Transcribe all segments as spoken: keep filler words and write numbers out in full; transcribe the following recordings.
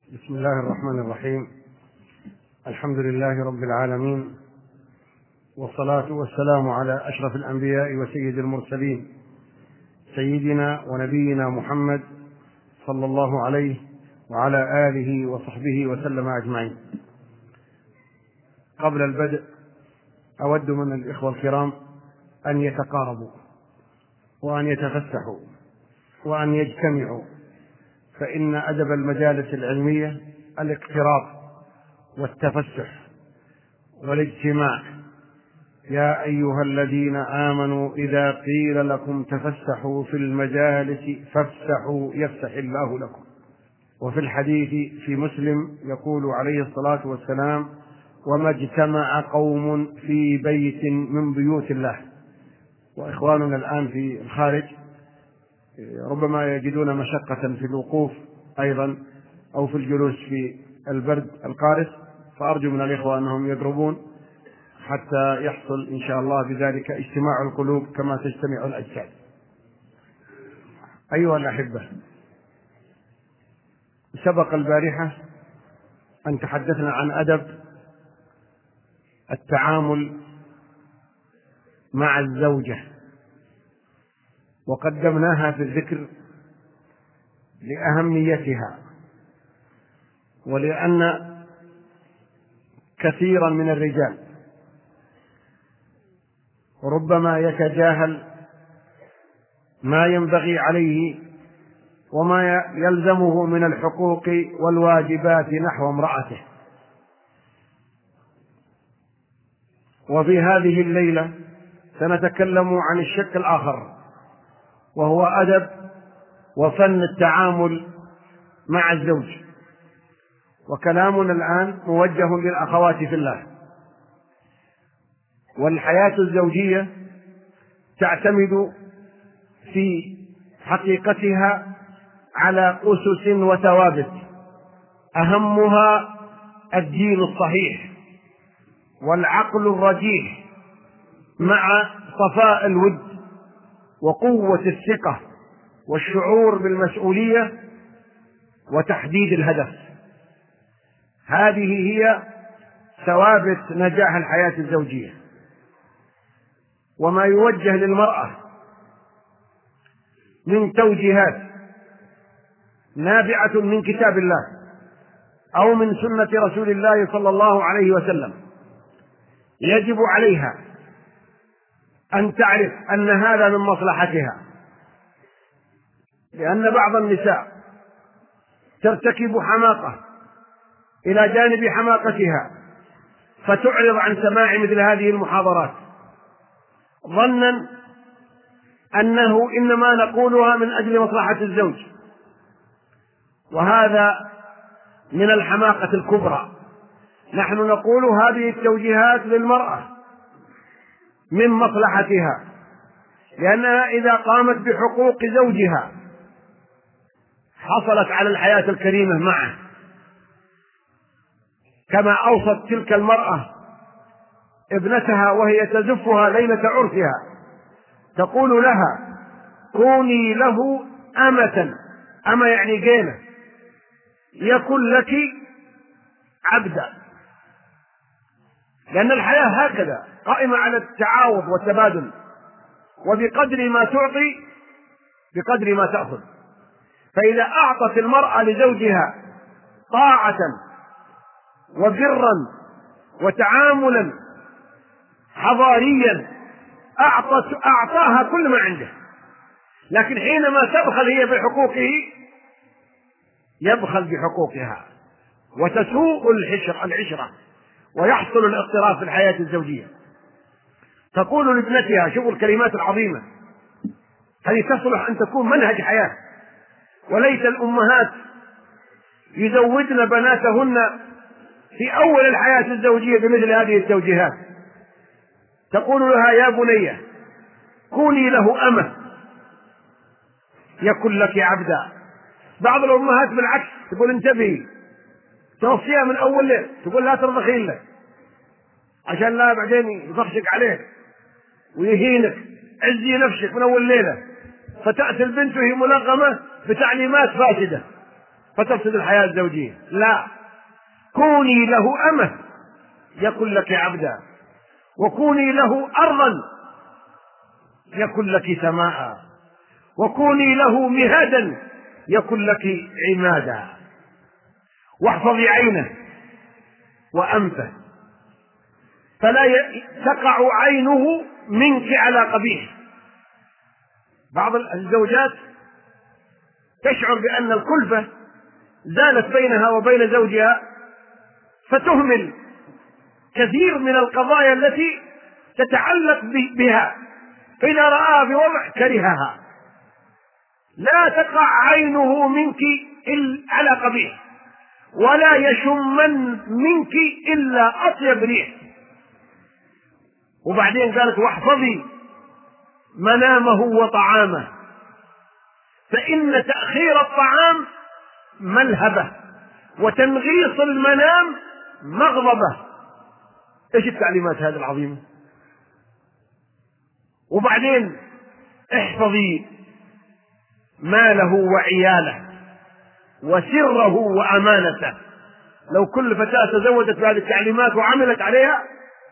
بسم الله الرحمن الرحيم. الحمد لله رب العالمين، والصلاة والسلام على أشرف الأنبياء وسيد المرسلين سيدنا ونبينا محمد صلى الله عليه وعلى آله وصحبه وسلم أجمعين. قبل البدء أود من الإخوة الكرام أن يتقاربوا وأن يتفسحوا وأن يجتمعوا، فإن أدب المجالس العلمية الاقتراب والتفسح والاجتماع. يا أيها الذين آمنوا إذا قيل لكم تفسحوا في المجالس فافسحوا يفسح الله لكم. وفي الحديث في مسلم يقول عليه الصلاة والسلام: وما اجتمع قوم في بيت من بيوت الله. وإخواننا الآن في الخارج ربما يجدون مشقة في الوقوف أيضا أو في الجلوس في البرد القارس، فأرجو من الإخوة أنهم يقربون حتى يحصل إن شاء الله بذلك اجتماع القلوب كما تجتمع الأجساد. أيها الأحبة، سبق البارحة أن تحدثنا عن أدب التعامل مع الزوجة، وقدمناها في الذكر لأهميتها، ولأن كثيرا من الرجال ربما يتجاهل ما ينبغي عليه وما يلزمه من الحقوق والواجبات نحو امرأته. وفي هذه الليلة سنتكلم عن الشق الآخر، وهو أدب وفن التعامل مع الزوج. وكلامنا الآن موجه للأخوات في الله. والحياة الزوجية تعتمد في حقيقتها على أسس وثوابت، أهمها الدين الصحيح والعقل الرجيح مع صفاء الود وقوة الثقة والشعور بالمسؤولية وتحديد الهدف. هذه هي ثوابت نجاح الحياة الزوجية. وما يوجه للمرأة من توجيهات نابعة من كتاب الله أو من سنة رسول الله صلى الله عليه وسلم، يجب عليها أن تعرف أن هذا من مصلحتها، لأن بعض النساء ترتكب حماقة إلى جانب حماقتها فتعرض عن سماع مثل هذه المحاضرات ظنا أنه إنما نقولها من أجل مصلحة الزوج، وهذا من الحماقة الكبرى. نحن نقول هذه التوجيهات للمرأة من مصلحتها، لأنها إذا قامت بحقوق زوجها حصلت على الحياة الكريمة معه، كما أوصت تلك المرأة ابنتها وهي تزفها ليلة عرسها تقول لها: كوني له أمة، أمة يعني جينة، يكن لك عبدا. لأن الحياة هكذا قائمة على التعاوض والتبادل، وبقدر ما تعطي بقدر ما تأخذ. فإذا أعطت المرأة لزوجها طاعة وبرا وتعاملا حضاريا أعطت أعطاها كل ما عنده، لكن حينما تبخل هي بحقوقه يبخل بحقوقها وتسوء العشرة ويحصل الاضطراب في الحياة الزوجية. تقول لابنتها، شوفوا الكلمات العظيمة، هذه تصلح أن تكون منهج حياة. وليس الأمهات يزودن بناتهن في أول الحياة الزوجية بمثل هذه التوجيهات. تقول لها: يا بني كوني له أمة يكن لك عبدا. بعض الأمهات بالعكس تقول: انتبهي، توصيها من أول ليل، تقول: لا ترضخين له عشان لا بعدين يفخشك عليك ويهينك، عزي نفسك من أول ليلة. فتأتي البنت وهي ملغمة بتعليمات فاسدة. فتفسد الحياة الزوجية. لا، كوني له أمة يكن لك عبدا، وكوني له أرضا يكن لك سماء، وكوني له مهادا يكن لك عمادا، واحفظي عينه وأنفه فلا تقع عينه منك على قبيح. بعض الزوجات تشعر بأن الكلفة زالت بينها وبين زوجها فتهمل كثير من القضايا التي تتعلق بها، فإذا رآها في وضع كرهها. لا تقع عينه منك إلا على قبيح، ولا يشمن منك إلا أطيب ريح. وبعدين قالت واحفظي منامه وطعامه، فإن تأخير الطعام ملهبة وتنغيص المنام مغضبة. ايش التعليمات هذه العظيمة؟ وبعدين احفظي ماله وعياله وسره وأمانته. لو كل فتاة تزوجت بهذه التعليمات وعملت عليها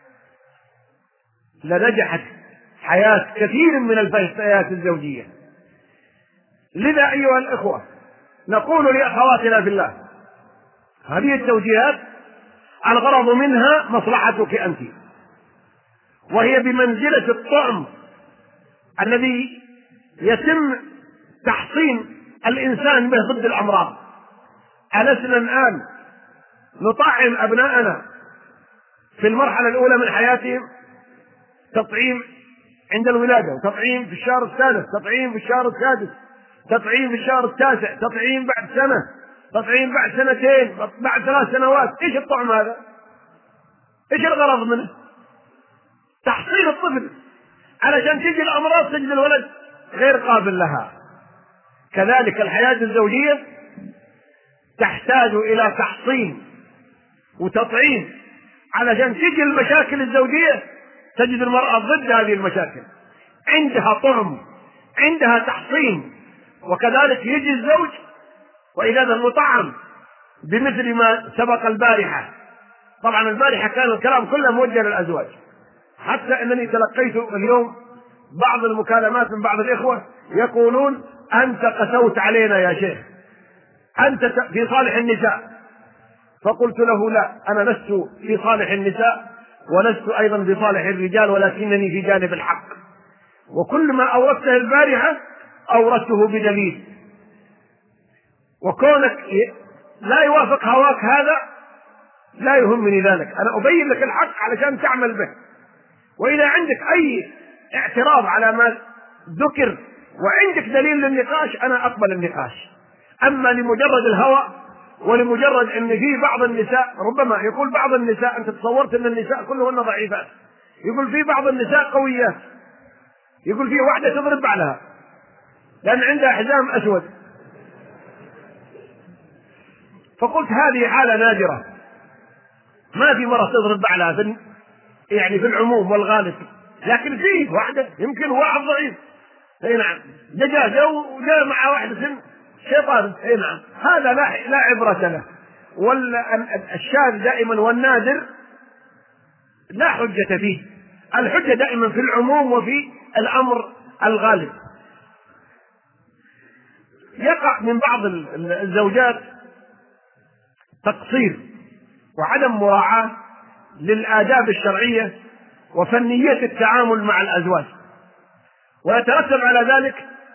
لنجحت حياة كثير من الفتيات الزوجية. لذا أيها الإخوة نقول لأخواتنا في الله، هذه التوجيهات الغرض منها مصلحتك أنت، وهي بمنزلة الطعم الذي يتم تحصين الإنسان به ضد الأمراض. ألسنا الآن نطعم أبناءنا في المرحلة الأولى من حياتهم تطعيم عند الولادة، وتطعيم في الشهر الثالث، تطعيم في الشهر السادس، تطعيم في الشهر التاسع، تطعيم بعد سنة، تطعيم بعد سنتين، بعد ثلاث سنوات. ايش الطعم هذا؟ ايش الغرض منه؟ تحصين الطفل علشان تجي الأمراض تجد الولد غير قابل لها. كذلك الحياة الزوجية تحتاج إلى تحصين وتطعيم علشان تجي المشاكل الزوجية تجد المرأة ضد هذه المشاكل، عندها طعم، عندها تحصين. وكذلك يجي الزوج وإذا المطعم بمثل ما سبق البارحة. طبعا البارحة كان الكلام كله موجه للأزواج، حتى أنني تلقيت اليوم بعض المكالمات من بعض الإخوة يقولون أنت قسوت علينا يا شيخ، أنت في صالح النساء. فقلت له لا، أنا لست في صالح النساء ولست أيضا في صالح الرجال، ولكنني في جانب الحق، وكل ما أوردته البارحة أوردته بدليل. وكونك لا يوافق هواك هذا لا يهمني ذلك، أنا أبين لك الحق علشان تعمل به. وإذا عندك أي اعتراض على ما ذكر وعندك دليل للنقاش أنا أقبل النقاش. أما لمجرد الهوى ولمجرد أن في بعض النساء، ربما يقول بعض النساء، أنت تصورت أن النساء كلهن ضعيفات، يقول في بعض النساء قويات، يقول في واحدة تضرب بعلها لأن عندها حزام أسود. فقلت هذه حالة نادرة، ما في مرة تضرب بعلها في يعني في العموم والغالب، لكن فيه واحدة يمكن واحد ضعيف، اي نعم، دجاجة وجاء مع واحدة سن شيطان، اي نعم، هذا لا لا عبرة له. والشاذ دائما والنادر لا حجة فيه، الحجة دائما في العموم وفي الأمر الغالب. يقع من بعض الزوجات تقصير وعدم مراعاة للآداب الشرعية وفنية التعامل مع الأزواج، ويترتب على ذلك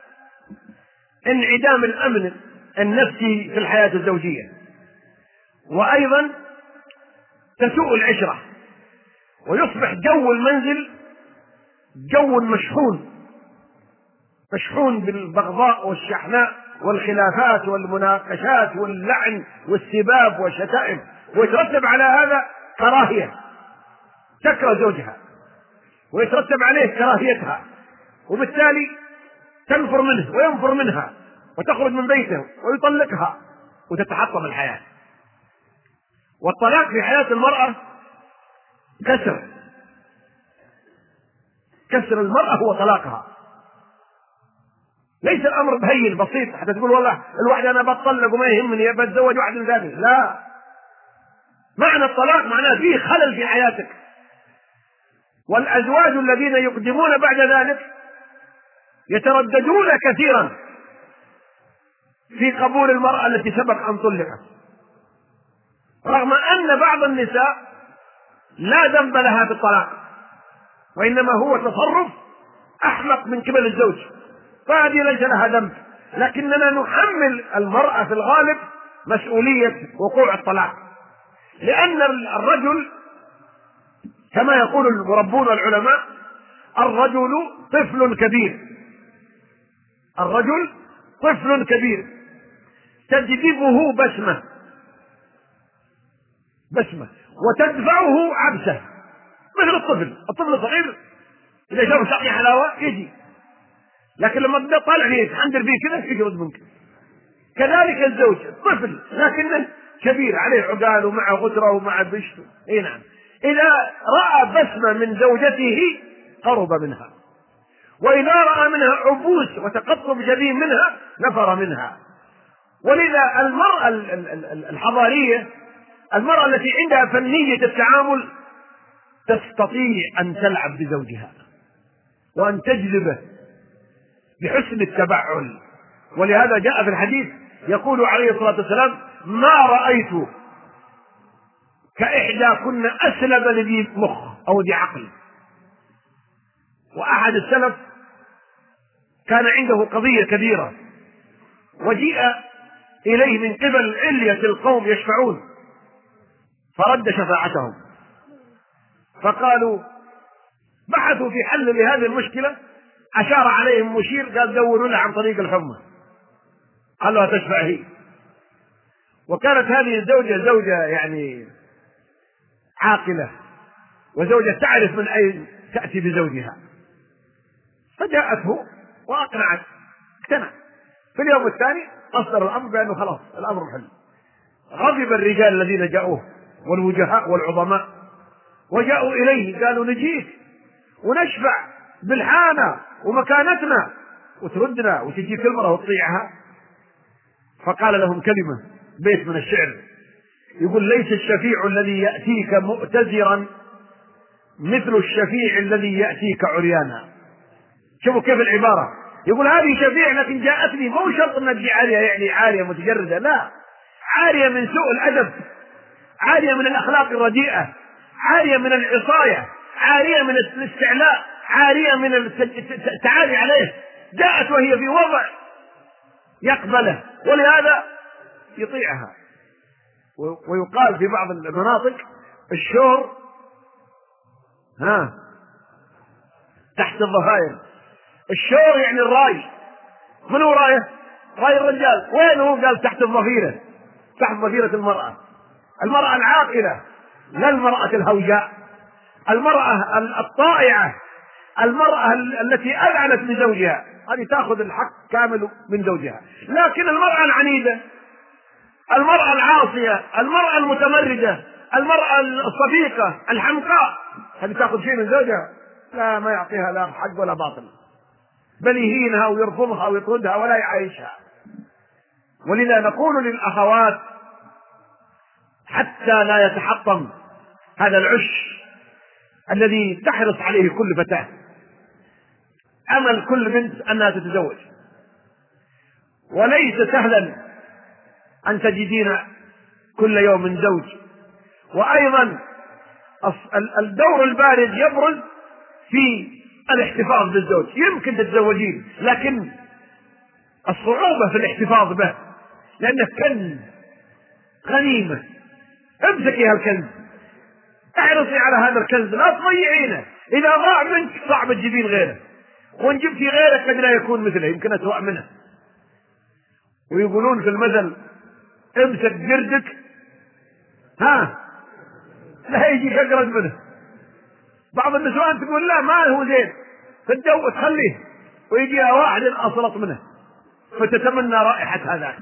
انعدام الأمن النفسي في الحياة الزوجية، وأيضا تسوء العشرة، ويصبح جو المنزل جو مشحون مشحون بالبغضاء والشحناء والخلافات والمناقشات واللعن والسباب والشتائم، ويترتب على هذا كراهية، تكره زوجها ويترتب عليه كراهيتها، وبالتالي تنفر منه وينفر منها وتخرج من بيته ويطلقها وتتحطم الحياة. والطلاق في حياة المرأة كسر كسر المرأة هو طلاقها، ليس الأمر بهين بسيط حتى تقول والله الواحد أنا بطلق وما يهمني بتزوج واحد من ثاني. لا، معنى الطلاق معناه فيه خلل في حياتك. والأزواج الذين يقدمون بعد ذلك يترددون كثيرا في قبول المرأة التي سبق أن طلقت، رغم أن بعض النساء لا ذنب لها في الطلاق، وإنما هو تصرف أحمق من قبل الزوج، فهذه ليس لها ذنب. لكننا نحمل المرأة في الغالب مسؤولية وقوع الطلاق، لأن الرجل كما يقول المربون والعلماء الرجل طفل كبير، الرجل طفل كبير تجذبه بسمة بسمة وتدفعه عبسة، مثل الطفل. الطفل الصغير إذا شاف شقي حلاوة يجي، لكن لما تبدأ طالع فيه تحندر فيه كذا يجرد منك. كذلك الزوج طفل لكنه كبير عليه عقال ومع غترة ومع بشت. اي نعم، إذا رأى بسمة من زوجته قرب منها، وإذا رأى منها عبوس وتقطب جبين منها نفر منها. ولذا المرأة الحضارية، المرأة التي عندها فنية التعامل، تستطيع أن تلعب بزوجها وأن تجذبه بحسن التبعل. ولهذا جاء في الحديث يقول عليه الصلاة والسلام: ما رأيت كإحدى كن أسلب لذي مخ أو ذي عقل. وأحد السلف كان عنده قضية كبيرة، وجيء إليه من قبل علية القوم يشفعون، فرد شفاعتهم، فقالوا بحثوا في حل لهذه المشكلة، أشار عليهم مشير قال دوروا له عن طريق الحمى، قال له تشفع هي. وكانت هذه الزوجة زوجة يعني عاقلة، وزوجة تعرف من أين تأتي بزوجها، فجاءته وأقنعت، اقتنع. في اليوم الثاني أصدر الأمر بأنه خلاص الأمر محل. غضب الرجال الذين جاءوه والوجهاء والعظماء، وجاءوا إليه قالوا نجيك ونشفع بالحانة ومكانتنا وتردنا وتجيك المرأة وتطيعها. فقال لهم كلمة، بيت من الشعر يقول: ليس الشفيع الذي يأتيك مؤتزرا مثل الشفيع الذي يأتيك عريانا. شوفوا كيف العبارة، يقول هذه شفيع لكن جاءتني، مو شرط أن تجي عارية يعني عارية متجردة، لا، عارية من سوء الأدب، عارية من الأخلاق الرديئة، عارية من العصاية، عارية من الاستعلاء، عارية من التعالي عليه، جاءت وهي في وضع يقبله، ولهذا يطيعها. ويقال في بعض المناطق الشور ها تحت الضفائر. الشور يعني الراي. من هو رايه؟ راي الرجال. وين هو؟ قال تحت الضفيرة، تحت ضفيرة المرأة. المرأة العاقلة، لا المرأة الهوجاء، المرأة الطائعة، المرأة التي أذعنت لزوجها، هذه تأخذ الحق كامل من زوجها. لكن المرأة العنيدة، المرأة العاصية، المرأة المتمردة، المرأة الصديقة الحمقاء، هذه تأخذ شيء من زوجها؟ لا، ما يعطيها لا حق ولا باطل، بل يهينها ويرفضها ويطردها ولا يعيشها. ولذا نقول للأخوات حتى لا يتحطم هذا العش الذي تحرص عليه كل فتاة، أمل كل بنت أنها تتزوج، وليس سهلا أن تجدين كل يوم زوج. وأيضا الدور البارز يبرز في الاحتفاظ بالزوج. يمكن تتزوجين لكن الصعوبة في الاحتفاظ به، لأنه كنز، غنيمة، امسكي هالكنز، احرصي على هذا الكنز، لا تضيعينه. إذا ضاع منك صعب تجيبين غيره، وإن جبتي غيره قد لا يكون مثله، يمكن أسوأ منه. ويقولون في المثل: امسك جردك ها لا يجيك أقرب منه. بعض النسوان تقول لا ما هو زين، تتجوز تخليه ويجيها واحد أسلط منه، فتتمنى رائحة هذاك.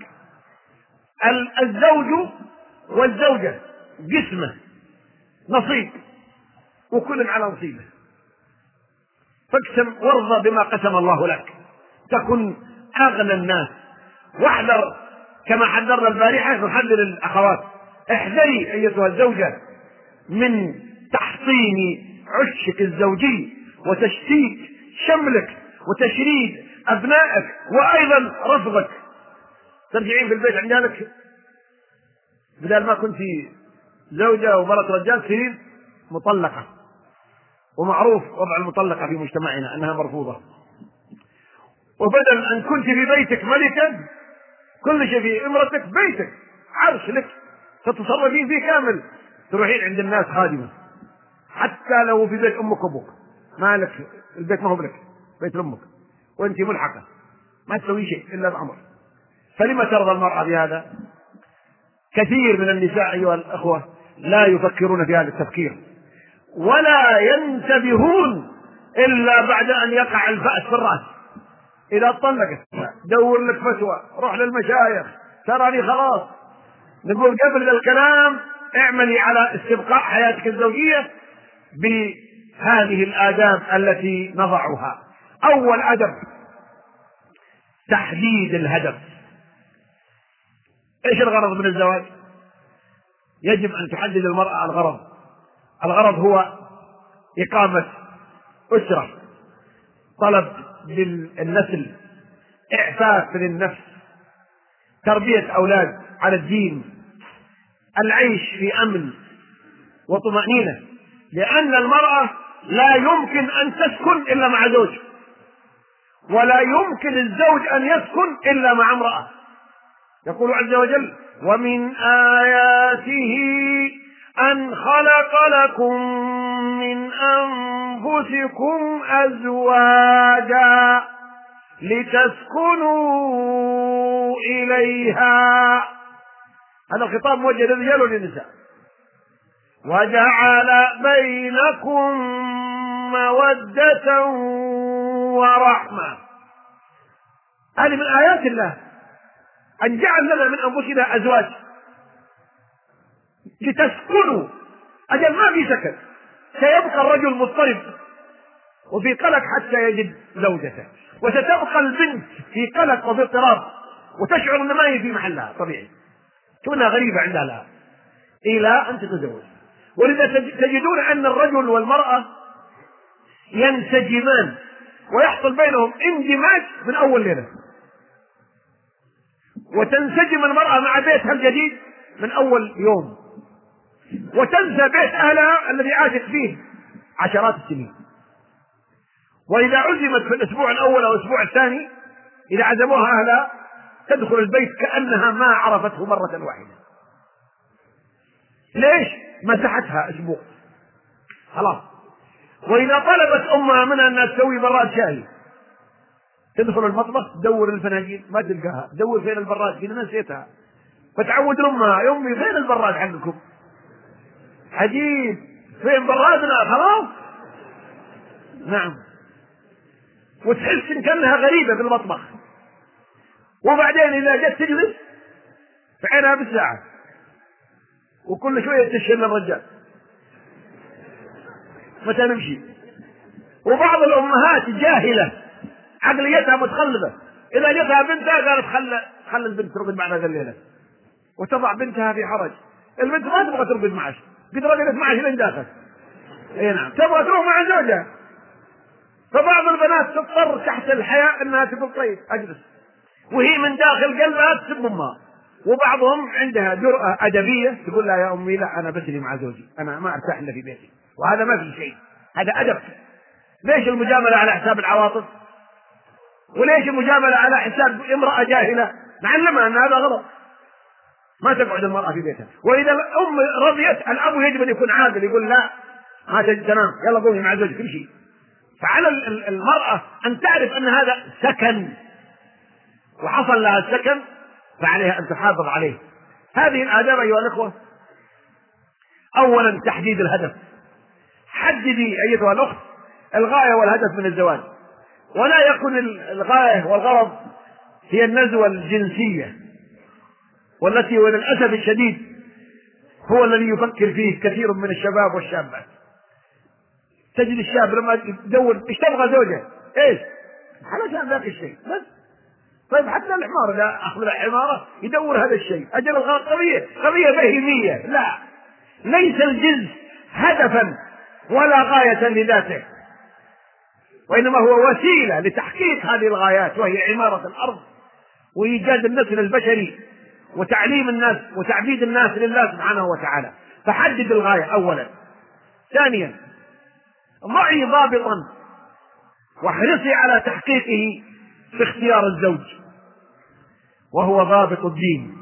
الزوج والزوجة قسمة، نصيب، وكل على نصيبه. فاقسم وارضى بما قسم الله لك، تكن أغنى الناس. واحذر كما حذرنا البارحة نحذر الأخوات، احذري أيتها الزوجة من تحطيم عشك الزوجي وتشتيت شملك وتشريد أبنائك، وأيضا رفضك. ترجعين في البيت عندك بدل ما كنت زوجة ومرة رجال تصير مطلقة، ومعروف وضع المطلقة في مجتمعنا أنها مرفوضة. وبدل أن كنت في بيتك ملكا كل شيء في امرتك بيتك عرش لك تتصرفين فيه كامل، تروحين عند الناس خادمة حتى لو في بيت أمك وأبوك، ما لك البيت، ما هو لك بيت أمك وأنت ملحقة ما تسوي شيء إلا بأمر. فلما ترضى المرأة بهذا؟ كثير من النساء أيها الأخوة لا يفكرون في هذا التفكير ولا ينتبهون إلا بعد أن يقع الفأس في الرأس. إذا طلقت دور لك فتوى، روح للمشايخ، تراني خلاص. نقول قبل الكلام اعملي على استبقاء حياتك الزوجية بهذه الآداب التي نضعها. أول أدب تحديد الهدف. ايش الغرض من الزواج؟ يجب ان تحدد المرأة الغرض. الغرض هو اقامة اسرة، طلب للنسل، اعفاف للنفس، تربية اولاد على الدين، العيش في امن وطمأنينة. لان المرأة لا يمكن ان تسكن الا مع زوج، ولا يمكن الزوج ان يسكن الا مع امرأة. يقول عز وجل: ومن آياته أن خلق لكم من أنفسكم أزواجا لتسكنوا إليها. هذا الخطاب موجه للرجال وللنساء. وجعل بينكم مودة ورحمة. هذه من آيات الله أن جعل لنا من أنفسنا أزواج لتسكنوا. أجل ما في سكن، سيبقى الرجل مضطرب وفي قلق حتى يجد زوجته، وستبقى البنت في قلق وفي اضطراب وتشعر أن ما هي في محلها طبيعي، كونها غريبة عندها لها إلى أن تتزوج. ولذا تجدون أن الرجل والمرأة ينسجمان ويحصل بينهم اندماج من أول ليلة، وتنسجم المرأة مع بيتها الجديد من أول يوم، وتنسى بيت أهلها الذي عاشت فيه عشرات السنين. وإذا عزمت في الأسبوع الأول أو الأسبوع الثاني إذا عزموها أهلها تدخل البيت كأنها ما عرفته مرة واحدة. ليش؟ مسحتها أسبوع خلاص. وإذا طلبت أمها منها أنها تسوي براد شاي تدخل المطبخ تدور الفناجين ما تلقاها، تدور فين البراد، كنا نسيتها، فتعود امها: يا امي فين البراد حقكم؟ عجيب، فين برادنا؟ خلاص. نعم. وتحس ان كانها غريبه في المطبخ. وبعدين اذا جت تجلس في عينها بالساعه وكل شويه تشهر الرجال متى نمشي. وبعض الامهات جاهله عقليتها متخلفة، إذا جتها بنتها قالت خل خل البنت ترقد معنا ذا الليلة، وتضع بنتها في حرج. البنت ما تبغى ترقد معش، قد رقدت معش لين داخل. اي نعم، تبغى تروح مع زوجها. فبعض البنات تضطر تحت الحياء انها تقول طيب اجلس، وهي من داخل قلبها تسب امها. وبعضهم عندها جرأة أدبية تقول لها: يا امي لا، انا بسري مع زوجي، انا ما ارتاح الا في بيتي. وهذا ما في شيء، هذا أدب. ليش المجاملة على حساب العواطف؟ وليش المجاملة على حساب امرأة جاهلة؟ نعلمها أن هذا غلط، ما تقعد المرأة في بيتها. وإذا الأم رضيت الأب يجب أن يكون عادل، يقول: لا ما تجي تنام، يلا قومي مع زوجك امشي. فعلى المرأة أن تعرف أن هذا سكن وحصل لها السكن، فعليها أن تحافظ عليه. هذه الآداب أيها الأخوة. أولا تحديد الهدف. حددي أيتها الأخت الغاية والهدف من الزواج، ولا يكون الغاية والغرض هي النزوة الجنسية، والتي وللأسف الشديد هو الذي يفكر فيه كثير من الشباب والشابات. تجد الشاب لما يدور ايش تبغى زوجة، ايش علشان ذاك الشيء بس، طيب حتى الحمار إذا أخذ الحمارة يدور هذا الشيء، أجل قضية قضية بهيمية. لا، ليس الجنس هدفا ولا غاية لذاته، وإنما هو وسيلة لتحقيق هذه الغايات، وهي عمارة الأرض وإيجاد النسل البشري وتعليم الناس وتعبيد الناس لله سبحانه وتعالى. فحدد الغاية أولا. ثانيا، ضعي ضابطا واحرصي على تحقيقه في اختيار الزوج، وهو ضابط الدين.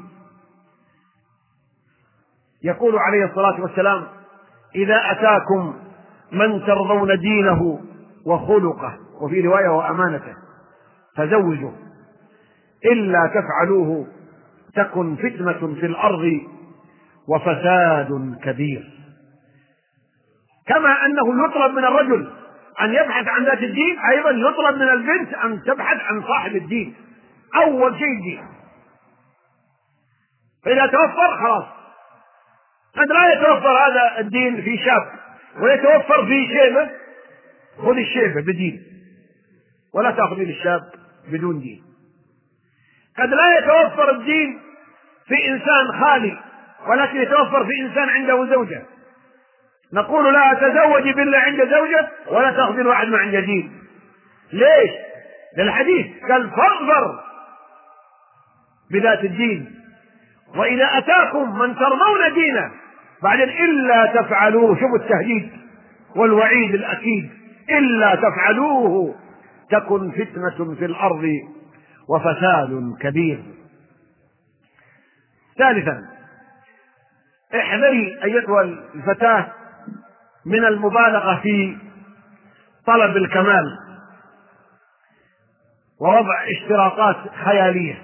يقول عليه الصلاة والسلام: إذا أتاكم من ترضون دينه وخلقه، وفي رواية وأمانته، فزوجوا، إلا تفعلوه تكن فتنة في الأرض وفساد كبير. كما أنه يطلب من الرجل أن يبحث عن ذات الدين، أيضا يطلب من البنت أن تبحث عن صاحب الدين. أول شيء الدين، فإذا توفر خلاص. قد لا يتوفر هذا الدين في شاب ويتوفر في شيبة، خذ الشيبة بدين ولا تأخذين الشاب بدون دين. قد لا يتوفر الدين في إنسان خالي، ولكن يتوفر في إنسان عنده زوجة. نقول لا تزوجي بالله عند زوجة ولا تأخذين واحد ما عنده دين. ليش؟ للحديث قال: فاظفر بذات الدين، وإذا أتاكم من ترضون دينه، بعدين إلا تفعلوه. شوفوا التهديد والوعيد الأكيد: إلا تفعلوه تكن فتنة في الأرض وفساد كبير. ثالثا، احذري أيتها الفتاة من المبالغة في طلب الكمال ووضع اشتراطات خيالية.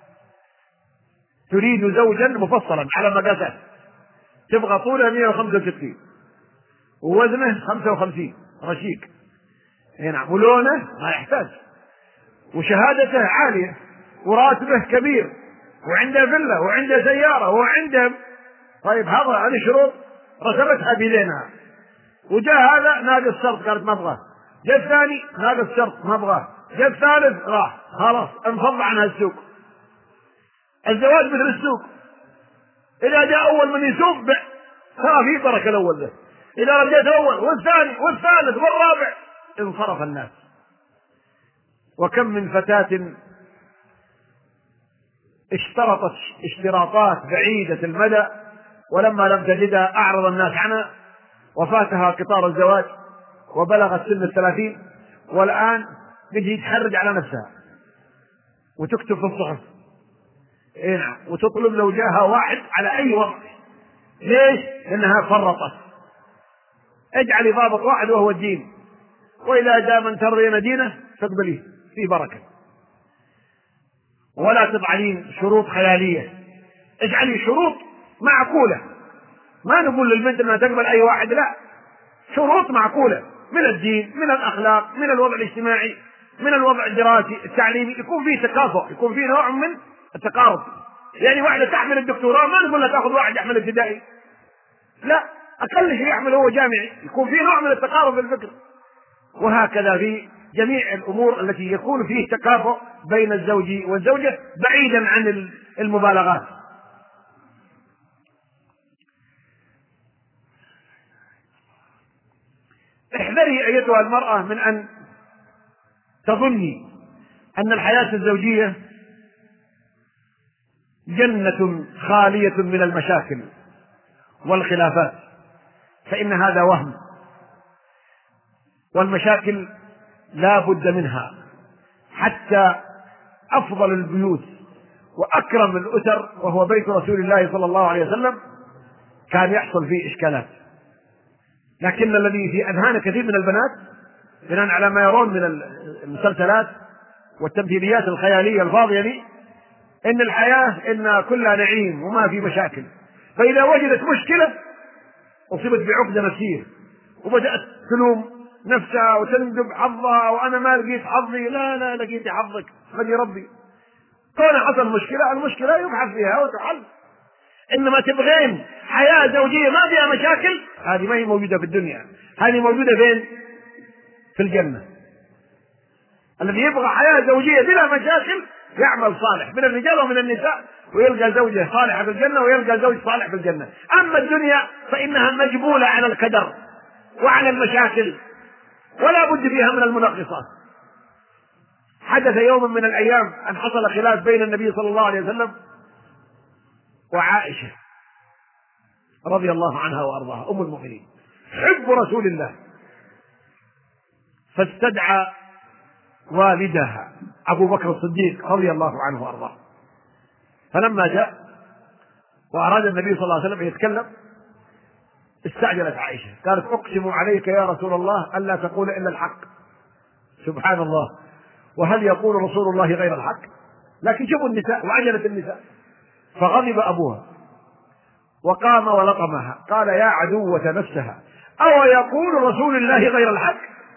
تريد زوجا مفصلا على مقاسات، تبغى طوله مئة وخمسة وستين ووزنه خمسة وخمسين رشيق، نعم، ولونه ما يحتاج، وشهادته عالية، وراتبه كبير، وعنده فيلا وعنده سيارة وعنده. طيب هذا هذه شروط رسمتها بيدينها. وجاء هذا ناقص شرط، قالت ما ابغاه. جاء الثاني ناقص شرط ما ابغاه. جاء الثالث راح، خلاص انفض عنها السوق. الزواج مثل السوق، إذا جاء أول من يسوق ترى فيه بركة الأول ذا، إذا رجعت الأول والثاني والثالث والرابع انصرف الناس. وكم من فتاة اشترطت اشتراطات بعيدة المدى، ولما لم تجدها أعرض الناس عنها، وفاتها قطار الزواج وبلغت سن الثلاثين، والآن تجي تحرج على نفسها وتكتب في الصحف إيه، وتطلب لو جاها واحد على أي وضع. ليش؟ لأنها فرطت. اجعلي ضابط واحد وهو الدين، وإذا جاء من ترضين دينه فاقبليه، في بركة. ولا تضعين شروط خيالية، اجعلي شروط معقولة. ما نقول للبنت انها تقبل اي واحد، لا، شروط معقولة من الدين، من الاخلاق، من الوضع الاجتماعي، من الوضع الدراسي التعليمي، يكون فيه تكافؤ، يكون فيه نوع من التقارب. يعني واحدة تحمل الدكتوراه ما نقول لها تاخذ واحد يحمل ابتدائي، لا، اقل شيء يحمل هو جامعي، يكون فيه نوع من التقارب في الفكر. وهكذا في جميع الامور التي يكون فيه تكافؤ بين الزوج والزوجة بعيدا عن المبالغات. احذري أيتها المرأة من أن تظني أن الحياة الزوجية جنة خالية من المشاكل والخلافات، فإن هذا وهم، والمشاكل لا بد منها. حتى أفضل البيوت وأكرم الأسر وهو بيت رسول الله صلى الله عليه وسلم كان يحصل فيه إشكالات. لكن الذي في أذهان كثير من البنات بناء على ما يرون من المسلسلات والتمثيليات الخيالية الفاضية دي إن الحياة إن كلها نعيم وما في مشاكل، فإذا وجدت مشكلة أصيبت بعقدة نفسية وبدأت تلوم نفسها وتندب حظها، وأنا ما لقيت حظي. لا لا لقيت حظك، خلي ربي. كون حصل مشكلة، المشكلة يبحث فيها وتحل. إنما تبغين حياة زوجية ما فيها مشاكل، هذه ما هي موجودة في الدنيا، هذه موجودة فين؟ في الجنة. الذي يبغى حياة زوجية بلا مشاكل يعمل صالح من الرجال ومن النساء ويلقى زوجة صالحة في الجنة ويلقى زوج صالح في الجنة. أما الدنيا فإنها مجبولة على القدر وعلى المشاكل ولا بد فيها من المنغصات. حدث يوم من الأيام أن حصل خلاف بين النبي صلى الله عليه وسلم وعائشة رضي الله عنها وأرضاها أم المؤمنين حب رسول الله، فاستدعى والدها أبو بكر الصديق رضي الله عنه وأرضاه. فلما جاء وأراد النبي صلى الله عليه وسلم يتكلم استعجلت عائشة قالت أقسم عليك يا رسول الله ألا تقول إلا الحق. سبحان الله، وهل يقول رسول الله غير الحق؟ لكن شوفوا النساء وعجلت النساء. فغضب أبوها وقام ولطمها قال يا عدوة نفسها أو يقول رسول الله غير الحق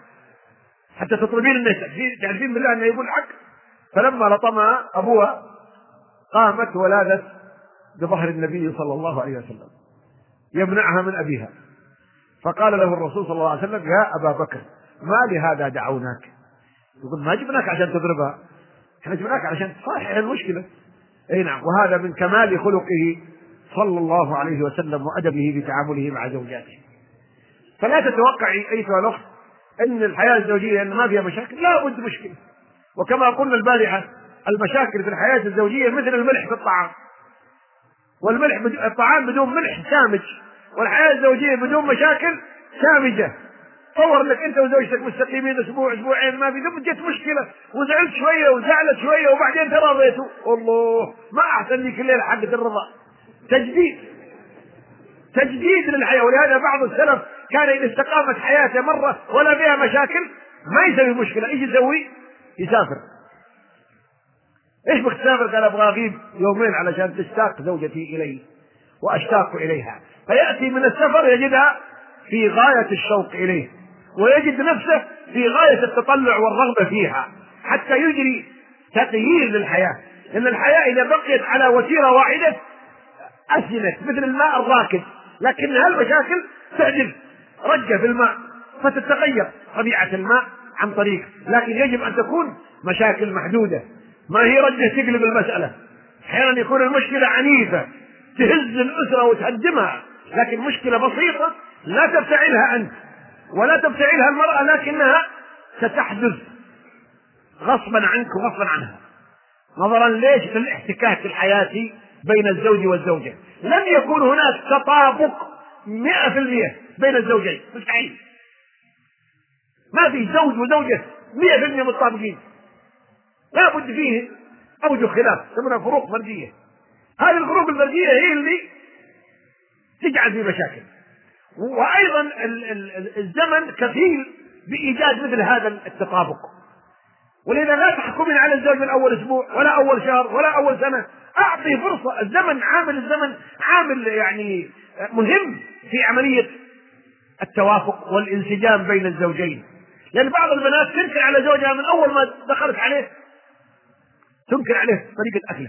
حتى تطلبين الناس تعرفين بالله أنه يقول الحق. فلما لطمها أبوها قامت ولاذت بظهر النبي صلى الله عليه وسلم يمنعها من أبيها. فقال له الرسول صلى الله عليه وسلم يا أبا بكر ما لهذا دعوناك؟ يقول ما جبناك عشان تضربها، احنا جبناك عشان تصحح المشكلة. اي نعم، وهذا من كمال خلقه صلى الله عليه وسلم وأدبه بتعامله مع زوجاته. فلا تتوقعي أيها الأخت أن الحياة الزوجية أن ما فيها مشاكل، لا بد مشكلة. وكما قلنا البارحة المشاكل في الحياة الزوجية مثل الملح في الطعام، والملح بدون الطعام بدون ملح سامج، والحياة الزوجية بدون مشاكل سامجة. تصور انك انت وزوجتك مستقيمين اسبوع اسبوعين ما في، ثم جت مشكله وزعلت شويه وزعلت شويه وبعدين تراضيتوا، الله ما احسن لي كل ليله حقة الرضا. تجديد تجديد للحياه. ولهذا بعض السلف كان اذا استقامت حياته مره ولا فيها مشاكل ما يسوي مشكله، ايش يسوي؟ يسافر. ايش بك تسافر؟ قال ابغى اغيب يومين علشان تشتاق زوجتي الي واشتاق اليها. فياتي من السفر يجدها في غايه الشوق اليه ويجد نفسه في غاية التطلع والرغبة فيها حتى يجري تغيير للحياة. لأن الحياة إذا بقيت على وتيرة واحدة أسنت مثل الماء الراكد، لكن هالمشاكل تعجب رجة في الماء فتتغير طبيعة الماء عن طريق. لكن يجب أن تكون مشاكل محدودة، ما هي رجة تقلب المسألة. أحيانا يكون المشكلة عنيفة تهز الأسرة وتهدمها، لكن مشكلة بسيطة لا تفتعلها أنت ولا تفتعلها المرأة، لكنها ستحدث غصبا عنك وغصبا عنها، نظرا ليش للاحتكاك الحياتي بين الزوج والزوجة. لم يكن هناك تطابق مئة في المئة بين الزوجين، مستحيل. ما في زوج وزوجة مئة في المئة متطابقين، لا بد فيه أوجه خلاف تسمونها فروق فردية. هذه الفروق الفردية هي اللي تجعل في مشاكل. وأيضا الزمن كفيل بإيجاد مثل هذا التطابق. ولذا لا تحكمين على الزوج من أول أسبوع ولا أول شهر ولا أول سنة، أعطي فرصة. الزمن عامل الزمن عامل يعني مهم في عملية التوافق والانسجام بين الزوجين. لأن بعض البنات تنكر على زوجها من أول ما دخلت عليه، تنكر عليه طريقة أكله،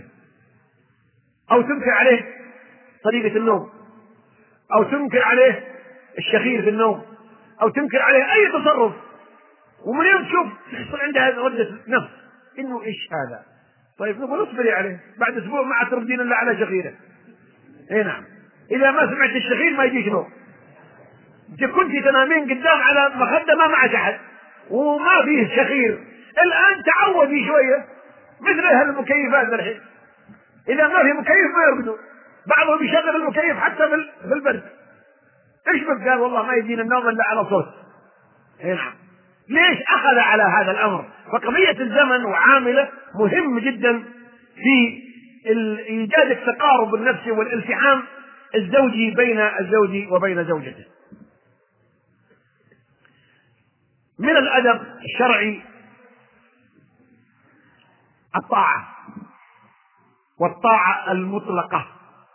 أو تنكر عليه طريقة النوم، أو تنكر عليه الشخير في النوم، أو تنكر عليه أي تصرف. ومن يوم تشوف تحصل عندها ردة نفس إنه إيش هذا. طيب نقول اصبري عليه، بعد أسبوع ما تردين إلا على شخيره. إيه نعم، إذا ما سمعت الشخير ما يجيش نوم. كنت تنامين قدام على مخدة ما معك أحد وما فيه شخير، الآن تعودي شوية مثل هالمكيفات الحين، إذا ما في مكيف ما يرقدوا، بعضهم يشغل المكيف حتى في البرد. ايش بك؟ قال والله ما يجينا النوم الا على صوت. نعم، ليش اخذ على هذا الامر؟ فقضية الزمن وعامله مهم جدا في ايجاد التقارب النفسي والالتحام الزوجي بين الزوج وبين زوجته. من الادب الشرعي الطاعة، والطاعة المطلقة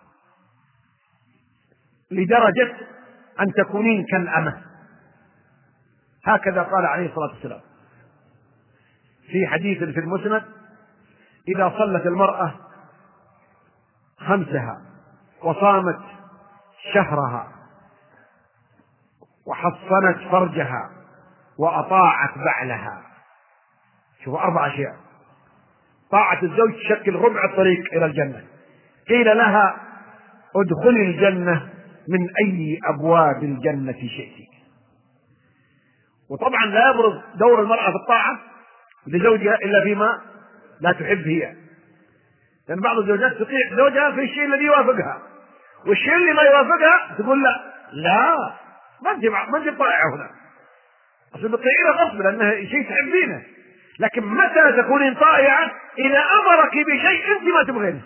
لدرجة أن تكونين كالأمة. هكذا قال عليه الصلاة والسلام في حديث في المسند: إذا صلت المرأة خمسها وصامت شهرها وحصنت فرجها وأطاعت بعلها، شوفوا أربع أشياء: طاعة الزوج تشكل ربع الطريق إلى الجنة. قيل لها ادخلي الجنة من أي أبواب الجنة شئت. وطبعا لا يبرز دور المرأة في الطاعة لزوجها إلا فيما لا تحب هي، لأن بعض الزوجات تطيع زوجها في الشيء الذي يوافقها، والشيء اللي ما يوافقها تقول لا لا ما انت ما انت طائعة هنا، اصل بتطيعينه غصب لانها شيء تحبينه. لكن متى تكونين طائعة؟ إذا أمرك بشيء أنت ما تبغينه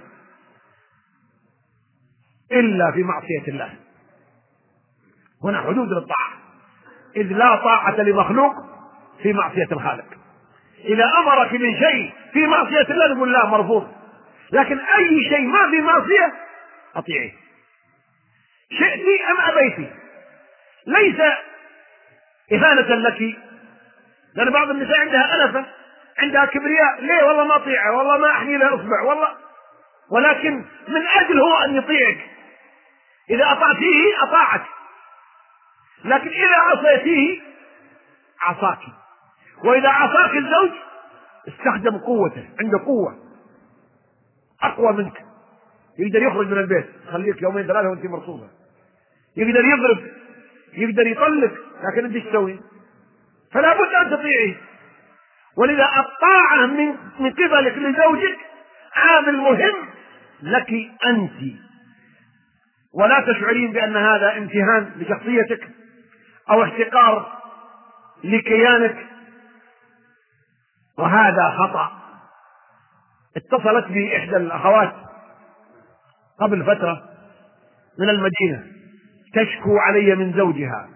إلا في معصية الله. هنا حدود للطاعة، إذ لا طاعة لمخلوق في معصية الخالق. إذا أمرك من شيء في معصية الله نقول لا مرفوض، لكن أي شيء ما في معصية أطيعه شئت أم أبيت. ليس إهانة لك، لأن بعض النساء عندها أنفة، عندها كبرياء، ليه والله ما أطيعه، والله ما أحمي له إصبع والله، ولكن من أجل هو أن يطيعك. إذا أطعتيه أطاعك، لكن إذا عصيتيه عصاك. وإذا عصاك الزوج استخدم قوته، عنده قوة أقوى منك، يقدر يخرج من البيت خليك يومين ثلاثة وأنت مرصوصة، يقدر يضرب، يقدر يطلق، لكن أنت تسوي؟ فلا بد أن تطيعه. ولذا الطاعة من من قبلك لزوجك عامل مهم لك أنت، ولا تشعرين بأن هذا امتهان لشخصيتك أو احتقار لكيانك، وهذا خطأ. اتصلت بي إحدى الأخوات قبل فترة من المدينة تشكو علي من زوجها،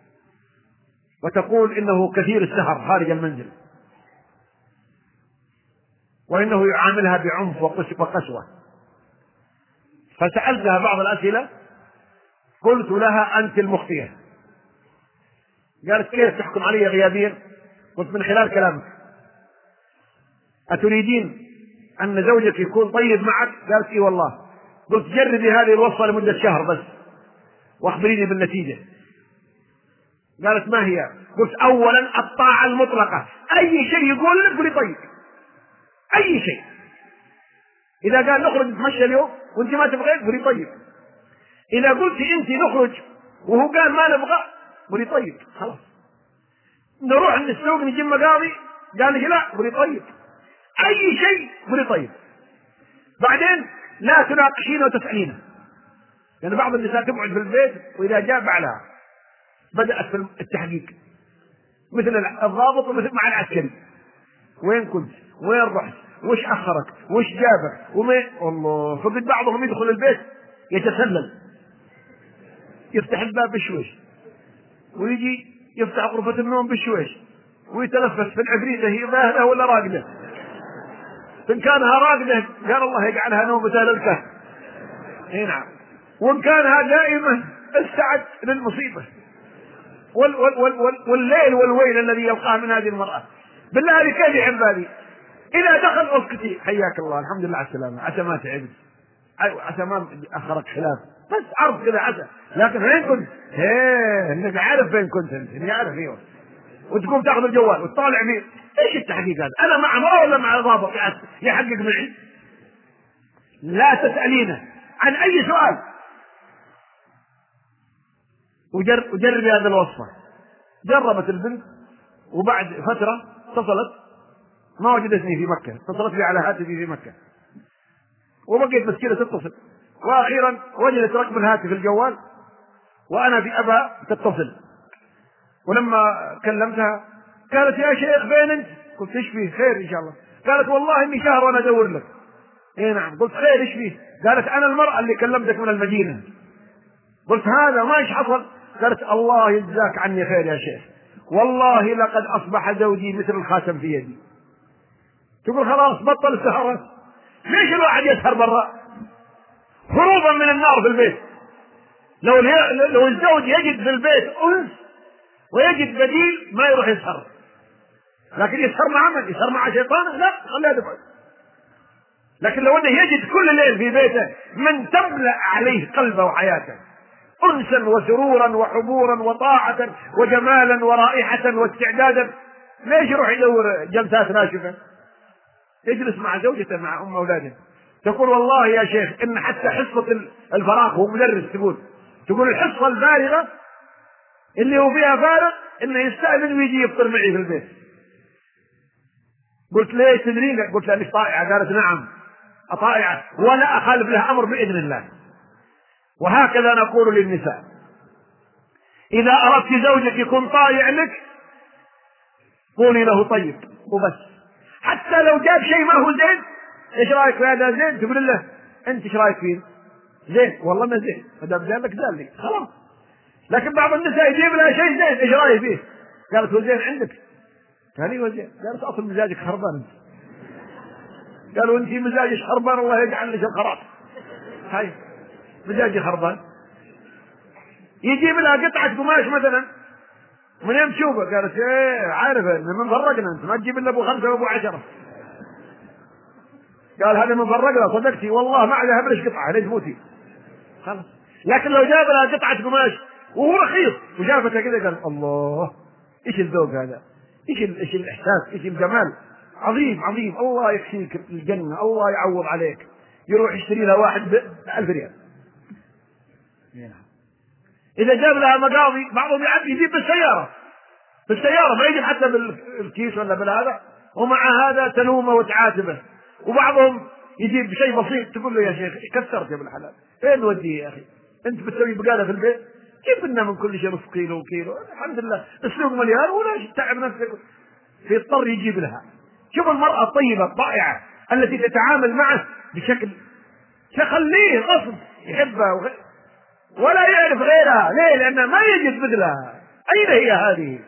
وتقول إنه كثير السهر خارج المنزل، وإنه يعاملها بعنف وقسوة. فسألتها بعض الأسئلة، قلت لها أنت المخطئة. قالت كيف تحكم علي غيابيا؟ قلت من خلال كلامك. أتريدين أن زوجك يكون طيب معك؟ قالت إي والله. قلت جربي هذه الوصفة لمدة شهر بس واخبريني بالنتيجة. قالت ما هي؟ قلت أولا الطاعة المطلقة، أي شيء يقول لك قولي طيب، أي شيء. إذا قال نخرج نتمشى اليوم وأنت ما تبغين قولي طيب. إذا قلت أنت نخرج وهو قال ما نبغى قولي طيب خلاص. نروح نسوق نجيب مقاضي قال لي لا قولي طيب. أي شيء قولي طيب. بعدين لا تناقشين وتسألين، لأن يعني بعض النساء تقعد في البيت وإذا جاء بعلها بدأت في التحقيق مثل الضابط ومثل مع العسكري، وين كنت؟ وين رحت؟ وش أخرك؟ وش جابك؟ وما والله. فقد بعضهم يدخل البيت يتسلل، يفتح الباب بشويش، ويجي يفتح غرفة النوم بشويش، ويتنفس في العفريتة هي ظاهرة ولا راقدة. إن كانها راقدة قال الله يجعلها نومة للكهف. اي نعم. وإن كانها دائمة استعد للمصيبة وال وال وال والليل والويل الذي يلقاه من هذه المرأة. بالله عليك كيف يحب هذه؟ إذا دخل أسكتي حياك الله الحمد لله على السلامة، عسى ما تعبت، عسى ما أخرك خلاف، بس عرف كذا عسى. لكن فين كنت؟ ايه انك عارف فين كنت انت، اني عارف ايوه. وتقوم تاخذ الجوال وتطالع فيه. ايش التحقيق هذا؟ انا مع مرأة ولا مع ضابط يحقق معي؟ لا تسألينه عن اي سؤال. وجر وجربي هذه الوصفة. جربت البنت، وبعد فترة اتصلت ما وجدتني في مكة، اتصلت لي على هاتفي في مكة، وبقيت مسكينة تتصل، واخيرا وجدت رقم الهاتف الجوال وانا في ابها تتصل. ولما كلمتها قالت يا شيخ فين انت؟ قلت ايش فيه؟ خير ان شاء الله. قالت والله اني شهر وانا ادور لك. اي نعم. قلت خير ايش فيه؟ قالت انا المرأة اللي كلمتك من المدينة. قلت هذا ما ايش حصل؟ قالت الله يجزاك عني خير يا شيخ، والله لقد اصبح زوجي مثل الخاتم في يدي. تقول خلاص بطل السهرة. ليش الواحد يسهر برا؟ هروبا من النار في البيت. لو لو الزوج يجد في البيت انس ويجد بديل ما يروح يسهر، لكن يسهر مع من؟ يسهر مع شيطانه؟ لا خليها تقعد. لكن لو انه يجد كل ليل في بيته من تملأ عليه قلبه وحياته انسا وسرورا وحبورا وطاعة وجمالا ورائحة واستعدادا، ليش يروح يدور جلسات ناشفة؟ يجلس مع زوجته مع ام اولاده، تقول والله يا شيخ ان حتى حصه الفراغ، هو مدرس، تقول تقول الحصه الفارغه اللي هو فيها فارغ انه يستأذن ويجي يفطر معي في البيت. قلت ليش تدرين؟ قلت لانك طائعه. قالت نعم طائعه ولا اخالف لها امر باذن الله. وهكذا نقول للنساء: اذا اردت زوجك يكون طائع لك قولي له طيب وبس، حتى لو جاب شيء ما هو زين، ايش رايك في هذا زين؟ تقول له انت ايش رايك فيه؟ زين والله ما زين، ما دام زين لك زين لي خلاص. لكن بعض النساء يجيب لها شيء زين، ايش رايك فيه؟ قالت هو زين عندك؟ قال ايوه زين. قالت اصل مزاجك خربان انت. قالوا انت مزاجك خربان الله يجعل لك الخراب. هاي مزاجي خربان. يجيب لها قطعه قماش مثلا، منين تشوفه؟ قالت ايه عارفه ان من فرقنا، انت ما تجيب لنا ابو خمسه وابو عشره. قال هذا من فرقنا. صدقتي والله ما عاد هبلش قطعه ليش موتي خلاص. لكن لو جاب لها قطعه قماش وهو رخيص وشافتها كذا قال الله ايش الذوق هذا، ايش ايش الاحساس، ايش الجمال، عظيم عظيم، الله يكفيك الجنه، الله يعوض عليك. يروح يشتري لها واحد بألف ريال. اذا جاب لها مقاضي، بعضهم يجيب بالسياره بالسياره ما يجيب حتى بالكيس ولا بالهذا، ومع هذا تلومه وتعاتبه. وبعضهم يجيب شيء بسيط تقول له يا شيخ كثرت يا ابن الحلال، فين نوديه يا اخي؟ انت بتسوي بقاله في البيت، جيب لنا من كل شيء نصف كيلو وكيلو، الحمد لله السوق مليان ولا تتعب نفسك. فيضطر يجيب لها. شوف المرأة الطيبة الطائعة التي تتعامل معه بشكل تخليه غصب يحبها وغ... ولا يعرف غيرها. ليه؟ لأنه ما يجد مثلها. أين هي هذه؟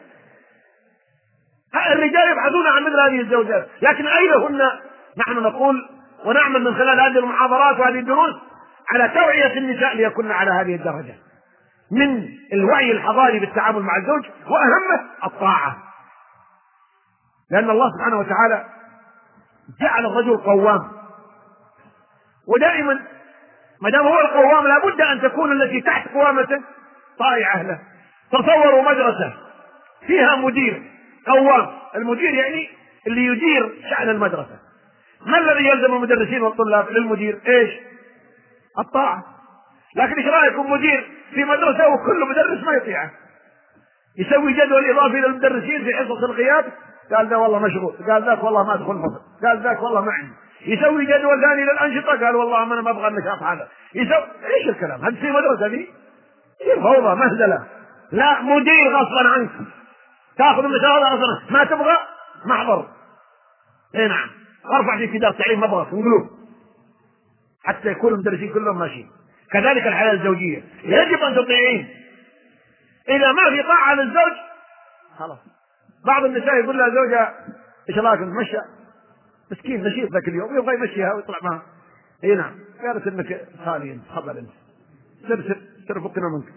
الرجال يبحثون عن مثل هذه الزوجات، لكن أين هن؟ نحن نقول ونعمل من خلال هذه المحاضرات وهذه الدروس على توعية النساء ليكن على هذه الدرجة من الوعي الحضاري بالتعامل مع الزوج، وأهمه الطاعة. لأن الله سبحانه وتعالى جعل الرجل قوام، ودائما ما دام هو القوام لابد أن تكون التي تحت قوامته طائعة له. تصوروا مدرسة فيها مدير قوام، المدير يعني اللي يدير شأن المدرسة. ما الذي يلزم المدرسين والطلاب للمدير؟ ايش؟ الطاعة. لكن ايش رايكم مدير في مدرسة وكل مدرس ما يطيعه، يسوي جدول اضافي للمدرسين في حصص الغياب، قال ذا والله مشغول، قال ذاك والله ما ادخل فصل، قال ذاك والله ما عندي، يسوي جدول ثاني للانشطه، قال والله ما انا ما ابغى النشاط هذا، يسوي ايش الكلام هذا؟ في مدرسه دي فوضى مهزله. لا، مدير غصبا عنك تاخذ النشاط غصبا، ما تبغى محضر. اي نعم، ارفع في كتاب تعليم ما ابغى انقلوب حتى يكون المدرسين كلهم ماشيين. كذلك الحياه الزوجيه يجب ان تطيعين. اذا ما في طاعه للزوج خلاص. بعض النساء يقول لها زوجها ايش رايك نتمشى؟ مسكين نشيط ذاك اليوم يبغى يمشيها ويطلع معها. اي نعم، قالت انك خالي انت خبل انت، سر سر سر فكنا منك.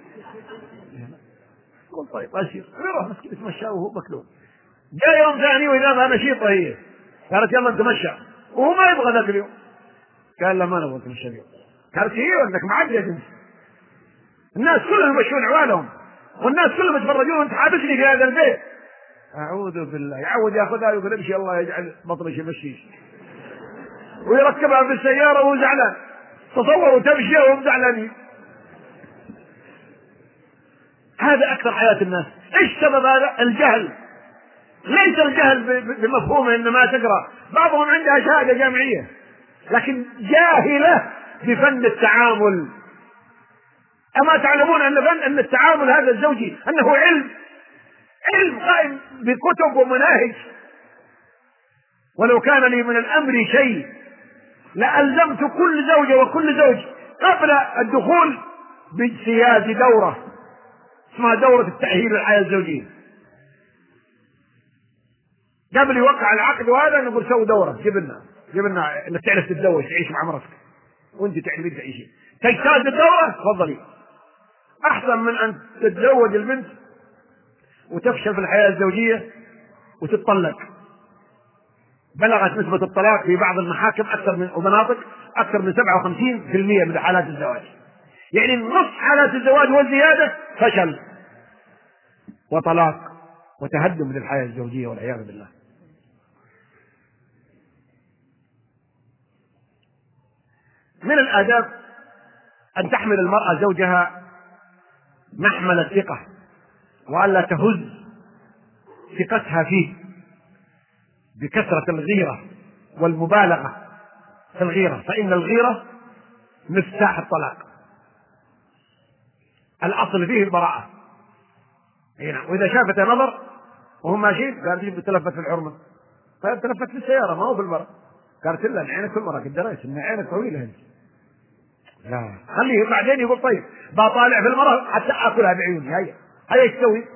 قول طيب اشير، يروح مسكين يتمشى وهو مكلوب. جاء يوم ثاني واذا نشيطه هي، قالت يلا نتمشى وهو ما يبغى ذاك اليوم. قال لا ما نبغى نتمشى اليوم. قالت ايوه انك معدي انت، الناس كلهم يمشون عوالهم والناس كلهم يتفرجون وانت حابسني في هذا البيت. اعوذ بالله. يعود ياخذها ويقول امشي الله يجعل بطنك يمشيش، ويركبها في السياره وهو زعلان. تصوروا تمشي وهم زعلانين. هذا اكثر حياه الناس. ايش سبب هذا؟ الجهل. ليس الجهل بمفهومه ان ما تقرا، بعضهم عندها شهاده جامعيه لكن جاهله بفن التعامل. اما تعلمون ان فن ان التعامل هذا الزوجي انه علم علم قائم بكتب ومناهج. ولو كان لي من الامر شيء لألزمت كل زوجة وكل زوج قبل الدخول باجتياز دورة اسمها دورة التأهيل للحياة الزوجية. قبل يوقع العقد وهذا نقول سوي دورة، جبنا جبنا انك تعرف تتزوج تعيش مع مرتك وانت تعرفين تعيشين. تجتاز الدورة تفضلي، احسن من ان تتزوج البنت وتفشل في الحياة الزوجية وتتطلق. بلغت نسبة الطلاق في بعض المحاكم أكثر من ومناطق أكثر من سبعة وخمسين بالمئة من حالات الزواج. يعني نصف حالات الزواج والزيادة فشل وطلاق وتهدم للحياة الزوجية والعياذ بالله. من الآداب أن تحمل المرأة زوجها محمل الثقة، وألا تهز ثقتها فيه بكثرة الغيرة والمبالغة في الغيرة، فإن الغيرة مفتاح الطلاق. الأصل فيه البراءة. وإذا شافت نظر وهم ماشيين قالت لي بتلفت في الحرمة، طيب تلفت في السيارة ما هو في المرأة. قالت لا عينك في المرأة، قد دريت إن عينك طويلة هنا. لا خليه بعدين يقول طيب بطالع في المرأة حتى آكلها بعيوني، هيا هيا ايش تسوي؟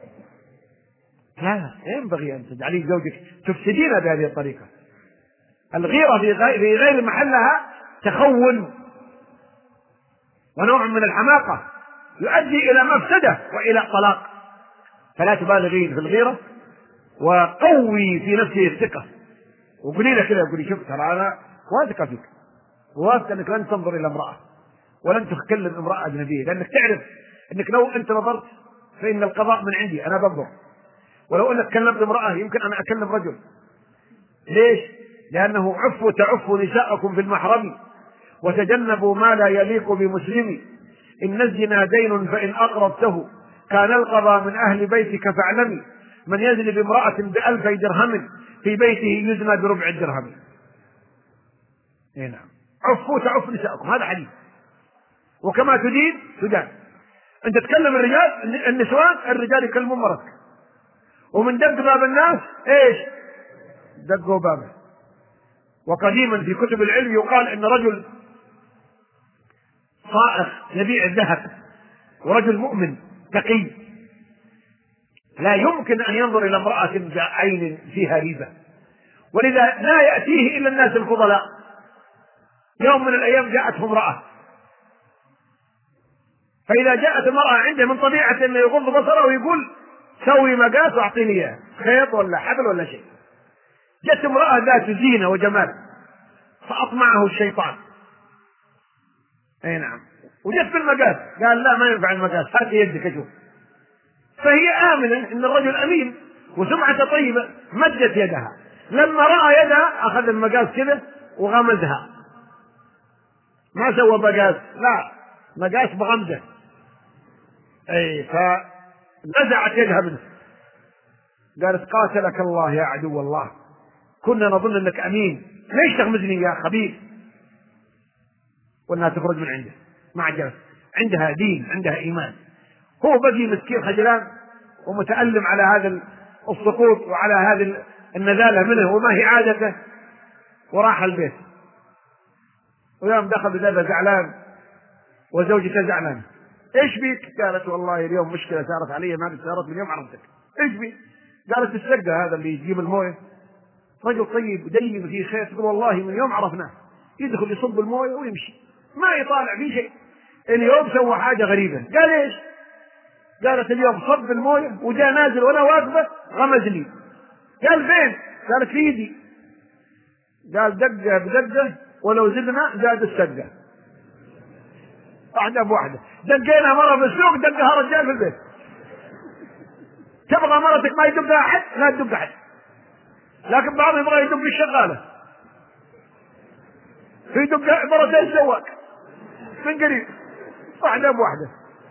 لا ينبغي أن تجعلي زوجك تفسدينها بهذه الطريقة. الغيرة في غير محلها تخون ونوع من الحماقة يؤدي إلى مفسدة وإلى طلاق. فلا تبالغين في الغيرة، وقوي في نفسه الثقة، وقولي له كذا، قولي شوف ترى أنا واثقة فيك، وواثقة أنك لن تنظر إلى امرأة ولن تكلم امرأة أجنبية، لأنك تعرف أنك لو أنت نظرت فإن القضاء من عندي أنا بنظر، ولو أنك كلمت امرأة يمكن أنا أكلم رجل. ليش؟ لأنه عفوا تعفوا نساءكم في المحرم وتجنبوا ما لا يليق بمسلم، إن الزنا دين فإن أقرضته كان القضاء من أهل بيتك فاعلمي، من يزني بامرأة بألفي درهم في بيته يزنى بربع الدرهم. إيه نعم، عفوا تعفوا نساءكم، هذا حديث. وكما تدين تدان. أنت تكلم الرجال النسوان، الرجال يكلمون مرتك، ومن دق باب الناس إيش؟ دقوا بابه. وقديما في كتب العلم يقال إن رجل صائغ يبيع الذهب ورجل مؤمن تقي لا يمكن أن ينظر إلى امرأة بعين فيها ريبة، ولذا لا يأتيه إلا الناس الفضلاء. يوم من الأيام جاءته امرأة، فإذا جاءت المرأة عنده من طبيعة أنه يغض بصره ويقول سوي مقاس واعطيني اياه، خيط ولا حبل ولا شيء. جت امرأة ذات زينة وجمال فأطمعه الشيطان. اي نعم، وجت بالمقاس قال لا ما ينفع المقاس، هات يدك اشوف. فهي آمنة ان الرجل أمين وسمعته طيبة، مدت يدها، لما رأى يدها أخذ المقاس كذا وغمزها، ما سوى مقاس، لا مقاس بغمزة. اي فنزعت يدها منه. قالت قاتلك الله يا عدو الله، كنا نظن انك امين، ليش تغمزني يا خبيث؟ وانها تخرج من عنده ما عجبت، عندها دين عندها ايمان. هو بقي مسكين خجلان ومتألم على هذا السقوط وعلى هذه النذالة منه وما هي عادته، وراح البيت. ويوم دخل بذلك زعلان وزوجته زعلان. ايش بيك؟ قالت والله اليوم مشكلة صارت علي ما صارت من يوم عرفتك. ايش بيك؟ قالت السقة هذا اللي يجيب المويه رجل طيب ودين فيه خير، تقول والله من يوم عرفناه يدخل يصب المويه ويمشي ما يطالع في شيء. اليوم سوى حاجة غريبة. قال ايش؟ قالت اليوم صب المويه وجاء نازل وانا واقفة غمزني. قال فين؟ قالت في يدي. قال دقة بدقة ولو زدنا زاد السقة، واحدة بواحدة. دقينا مرة في السوق دقها رجال في البيت. تبغى مرتك ما يدقها أحد؟ لا تدق أحد، لكن بعضهم يبغى يدق الشغالة، في دق مرتين سواك من قريب، واحدة بواحدة.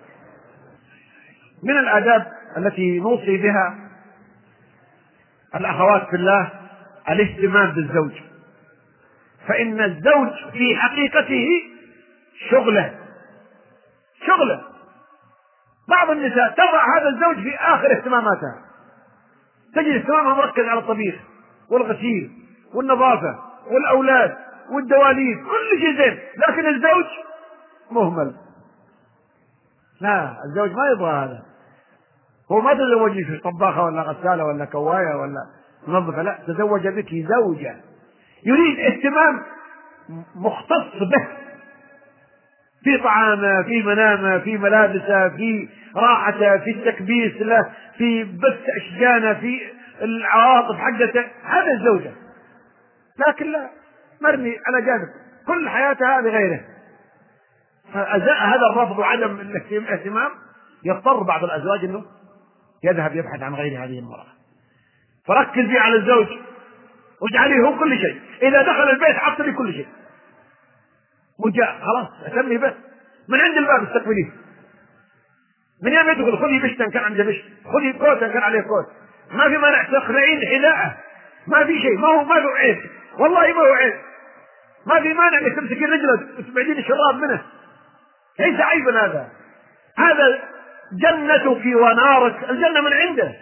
من الآداب التي نوصي بها الأخوات في الله الاهتمام بالزوج، فإن الزوج في حقيقته شغله شغله بعض النساء تضع هذا الزوج في آخر اهتماماتها، تجد اهتمامها مركز على الطبيخ والغسيل والنظافة والأولاد والدواليب، كل شيء زين، لكن الزوج مهمل. لا، الزوج ما يبغى هذا. هو ما تزوج في طباخة ولا غسالة ولا كواية ولا منظفة، لا، تزوج بك زوجة يريد اهتمام مختص به، في طعامه، في منامه، في ملابسه، في راحته، في التكبيس له، في بث أشجانه، في العواطف حقته. هذا الزوجة. لكن لا، مرمي على جانب كل حياتها لغيره. هذا الرفض وعدم الاهتمام يضطر بعض الأزواج أنه يذهب يبحث عن غير هذه المرأة. فركزي على الزوج واجعليه هو كل شيء. إذا دخل البيت عطلي كل شيء، وجاء خلاص اسمي به من عند الباب استقبليه، من يوم يدخل خذي بشتا كان عنده بشت، خذي كوتا كان عليه كوت، ما في مانع تقنعين حذاءه، ما في شيء، ما هو ما له عيب، والله ما هو عيب، ما في مانع انك تمسكين رجله وتبعدين الشراب منه، ليس عيبا هذا، هذا جنتك ونارك، الجنة من عنده،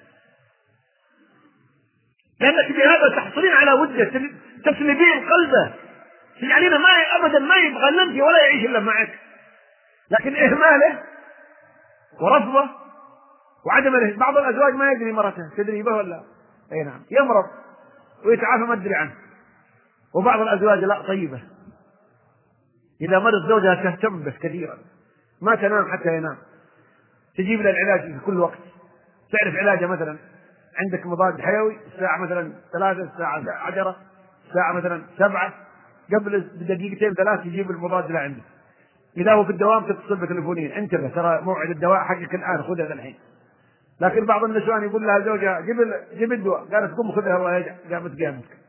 لأنك بهذا تحصلين على وده، تسلبين قلبه، تجعلين ما أبدا ما يبغى إلا أنت ولا يعيش إلا معك، لكن إهماله ورفضه وعدم، بعض الأزواج ما يدري مرته تدري به ولا أي نعم يمرض ويتعافى ما تدري عنه، وبعض الأزواج لا طيبة إذا مرض زوجها تهتم به كثيرا، ما تنام حتى ينام، تجيب له العلاج في كل وقت، تعرف علاجه، مثلا عندك مضاد حيوي الساعة مثلا ثلاثة، الساعة عشرة، الساعة مثلا سبعة، قبل بدقيقتين ثلاث يجيب المضاد له عنده، إذا هو في الدوام تتصل بتليفونين انتبه ترى موعد الدواء حقك الآن خذها الحين، لكن بعض النسوان يقول لها زوجها جيب جيب الدواء، قالت قم خذها الله يرجع، قامت قامتك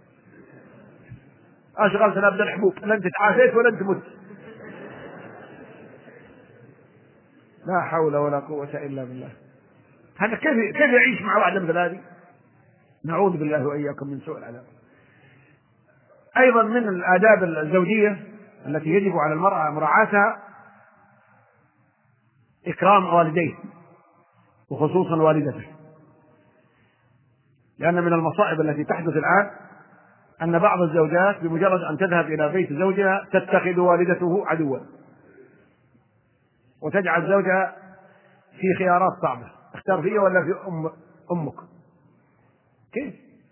أشغلت نبذ الحبوب، لا أنت تعافيت ولا أنت مت. لا حول ولا قوة إلا بالله. هذا كيف كيف يعيش مع واحدة مثل هذه؟ نعوذ بالله وإياكم من سوء العذاب. أيضا من الآداب الزوجية التي يجب على المرأة مراعاتها إكرام والديه وخصوصا والدته، لأن من المصائب التي تحدث الآن أن بعض الزوجات بمجرد أن تذهب إلى بيت زوجها تتخذ والدته عدوا، وتجعل زوجها في خيارات صعبة، اختار فيه ولا في أم أمك. كيف؟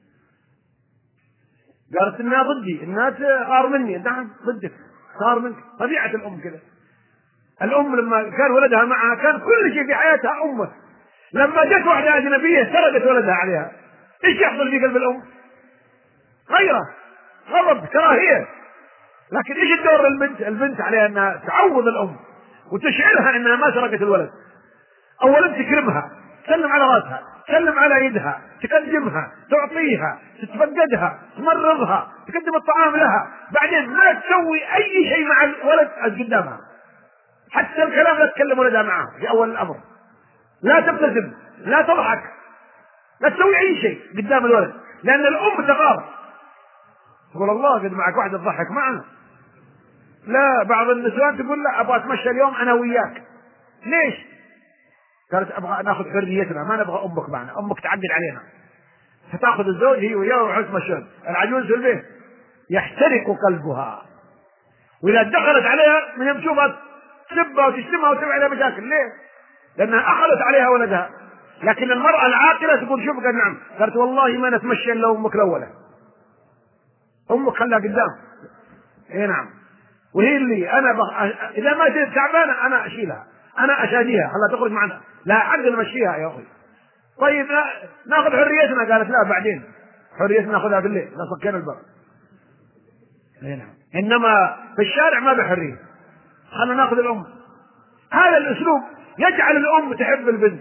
قالت إنها ضدي، الناس غار مني، نعم ضدك، صار منك، طبيعة الأم كذا. الأم لما كان ولدها معها كان كل شيء في حياتها أمه، لما جت واحدة أجنبية سرقت ولدها عليها، إيش يحصل في قلب الأم؟ غيره، غضب، كراهية. لكن إيش الدور البنت؟ البنت عليها أنها تعوض الأم وتشعرها أنها ما سرقت الولد. أولا تكرمها، تسلم على رأسها، تسلم على يدها، تقدمها، تعطيها، تتفقدها، تمرضها، تقدم الطعام لها، بعدين ما تسوي أي شيء مع الولد قدامها، حتى الكلام لا تكلم ولدها معه في أول الأمر، لا تبتسم، لا تضحك، لا تسوي أي شيء قدام الولد، لأن الأم تغار، تقول الله قد معك واحدة تضحك معنا. لا، بعض النسوان تقول لا أبغى أتمشى اليوم أنا وياك. ليش؟ قالت أبغى ناخذ حريتنا، ما نبغى أمك معنا، أمك تعقد علينا. فتأخذ الزوج هي وياه ويروحوا يتمشون، العجوز في البيت يحترق قلبها، وإذا دخلت عليها من يوم تشوفها تسبها وتشتمها وتسوي عليها مشاكل. ليه؟ لأنها أخذت عليها ولدها. لكن المرأة العاقلة تقول شوف قال نعم، قالت والله ما نتمشى إلا أمك الأولى، أمك خلها قدام. إيه نعم، وهي اللي أنا بخ... إذا ما جيت تعبانة أنا أشيلها، أنا أشاديها، خلها تخرج معنا، لا حد نمشيها يا أخي. طيب ناخذ حريتنا، قالت لا بعدين حريتنا ناخذها بالليل لا صكينا الباب. إيه نعم، إنما في الشارع ما بحرية، خلنا ناخذ الأم. هذا الأسلوب يجعل الأم تحب البنت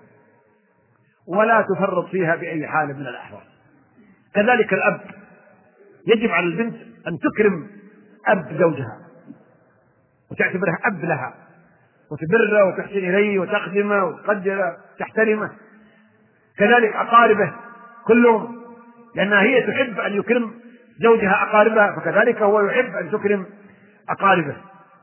ولا تفرط فيها بأي حال من الأحوال. كذلك الأب يجب على البنت أن تكرم أب زوجها وتعتبره أب لها، وتبره وتحسن إليه وتخدمه وتقدره وتحترمه. كذلك أقاربه كلهم، لأنها هي تحب أن يكرم زوجها أقاربها، فكذلك هو يحب أن تكرم أقاربه.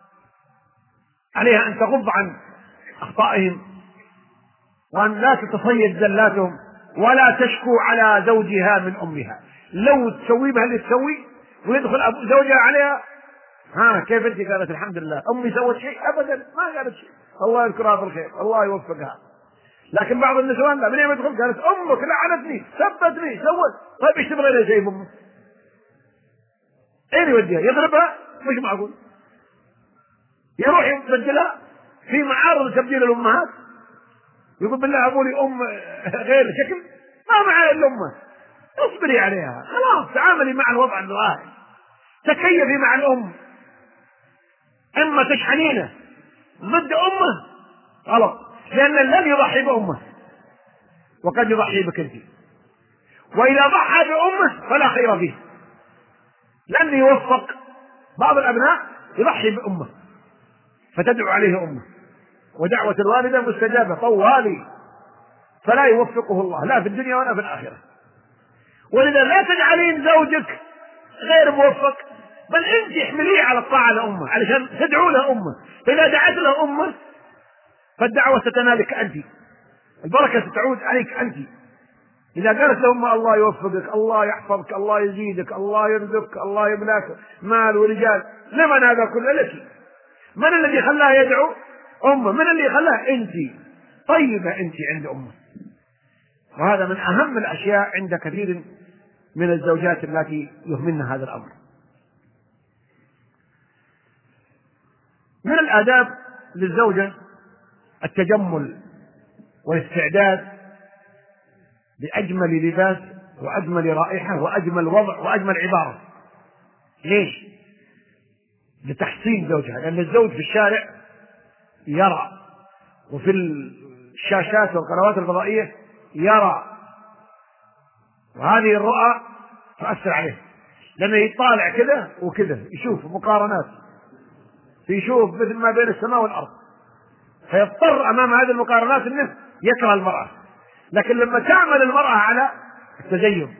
عليها أن تغض عن أخطائهم، وأن لا تتصيد زلاتهم، ولا تشكو على زوجها من أمها. لو تسوي بها اللي تسوي ويدخل أبو زوجها عليها، ها كيف أنت؟ قالت الحمد لله أمي سوت شيء؟ أبدا ما قالت شيء، الله يذكرها بالخير، الله يوفقها. لكن بعض النسوان لا، من يوم يدخل قالت أمك لعنتني، سبتني، سوت. طيب ايش تبغى لها شيء أمك؟ اين يوديها؟ يضربها؟ مش معقول. يروح يبدلها في معارض تبديل الأمهات، يقول بالله أبولي أم غير شكل، ما معها إلا أمه، اصبري عليها خلاص، تعاملي مع الوضع الظاهر، تكيفي مع الأم. إما تشحنينه ضد أمه غلط، لأن لن يضحي بأمه وقد يضحي بك أنت، وإذا ضحى بأمه فلا خير فيه، لن يوفق. بعض الأبناء يضحي بأمه فتدعو عليه أمه، ودعوة الوالدة مستجابة طوالي، فلا يوفقه الله لا في الدنيا ولا في الآخرة. ولذا لا تجعلين زوجك غير موفق، بل انت احمليه على الطاعة لأمه علشان تدعو له أمه، فإذا دعت له أمه فالدعوة ستنالك أنت، البركة ستعود عليك أنت. إذا قالت لهم الله يوفقك، الله يحفظك، الله يزيدك، الله يرزقك، الله يملاك مال ورجال، لمن هذا كله لك؟ من الذي خلاه يدعو أمه؟ من اللي خلاه؟ أنت طيبة أنت عند أمه. وهذا من أهم الأشياء عند كثير من الزوجات التي يهملن هذا الأمر. من الآداب للزوجة التجمل والاستعداد بأجمل لباس وأجمل رائحة وأجمل وضع وأجمل عبارة. ليش؟ لتحصين زوجها، لأن الزوج في الشارع يرى، وفي الشاشات والقنوات الفضائية يرى، وهذه الرؤى تؤثر عليه، لأنه يطالع كذا وكذا، يشوف مقارنات، يشوف مثل ما بين السماء والأرض، فيضطر أمام هذه المقارنات أنه يكره المرأة. لكن لما تعمل المرأة على التزين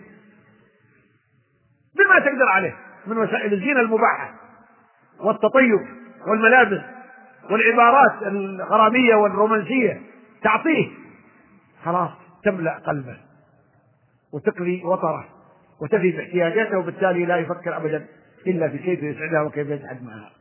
بما تقدر عليه من وسائل الزينة المباحة والتطيب والملابس والعبارات الغرامية والرومانسية، تعطيه، خلاص تملأ قلبه وتقضي وطره وتفي باحتياجاته، وبالتالي لا يفكر أبدا إلا في كيف يسعدها وكيف يسعد معها.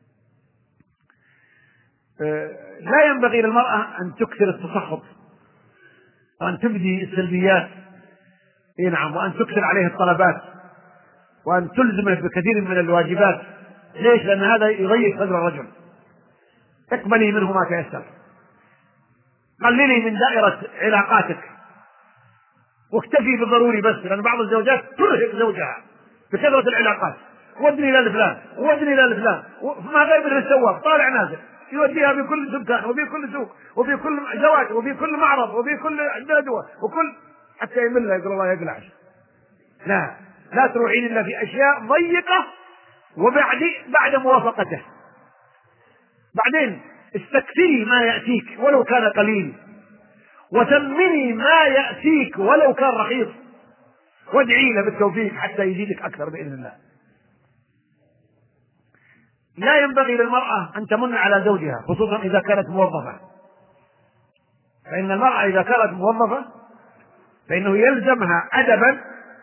لا ينبغي للمرأة أن تكثر التسخط وأن تبدي السلبيات، نعم، وأن تكثر عليه الطلبات وأن تلزمه بكثير من الواجبات. ليش؟ لأن هذا يضيق صدر الرجل. اقبلي منه ما تيسر، قللي من دائرة علاقاتك واكتفي بالضروري بس، لأن بعض الزوجات ترهق زوجها بكثرة العلاقات، ودني إلى الفلان ودني إلى الفلان، ما غير من السواق طالع نازل، يوديها بكل دكان وفي كل سوق وفي كل زواج وفي كل معرض وفي كل ندوة وكل، حتى يملها يقول الله يقلع. لا لا تروحين إلا في أشياء ضيقة، وبعد بعد موافقته بعدين استكثري ما يأتيك ولو كان قليل، وثمني ما يأتيك ولو كان رخيص، وادعي له بالتوفيق حتى يزيدك أكثر بإذن الله. لا ينبغي للمرأة أن تمن على زوجها، خصوصا إذا كانت موظفة، فإن المرأة إذا كانت موظفة فإنه يلزمها أدبا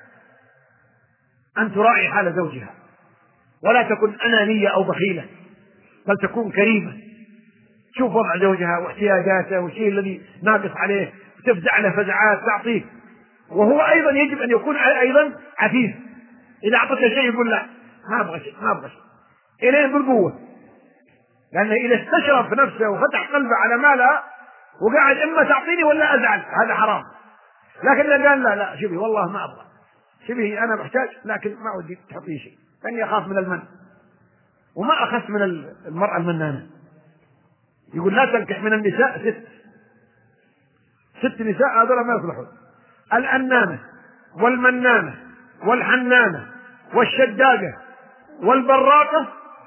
أن تراعي حال زوجها، ولا تكن أنانية أو بخيلة، بل تكون كريمة، تشوف وضع زوجها واحتياجاته والشيء الذي ناقص عليه، تفزع له فزعات تعطيه. وهو أيضا يجب أن يكون أيضا عفيف، إذا أعطته شيء يقول لا ما أبغى شيء ما أبغى شيء إليه بالقوة، لأنه إذا استشرف في نفسه وفتح قلبه على مالها وقاعد إما تعطيني ولا أزعل، هذا حرام. لكن إذا قال لا لا شوفي والله ما أبغى، شوفي أنا محتاج لكن ما ودي تحطي شيء، لأني أخاف من المن، وما أخذت من المرأة المنانة. يقول لا تنكح من النساء ست ست نساء هذول ما يصلحون: الأنانة والمنانة والحنانة والشداقة والبراقة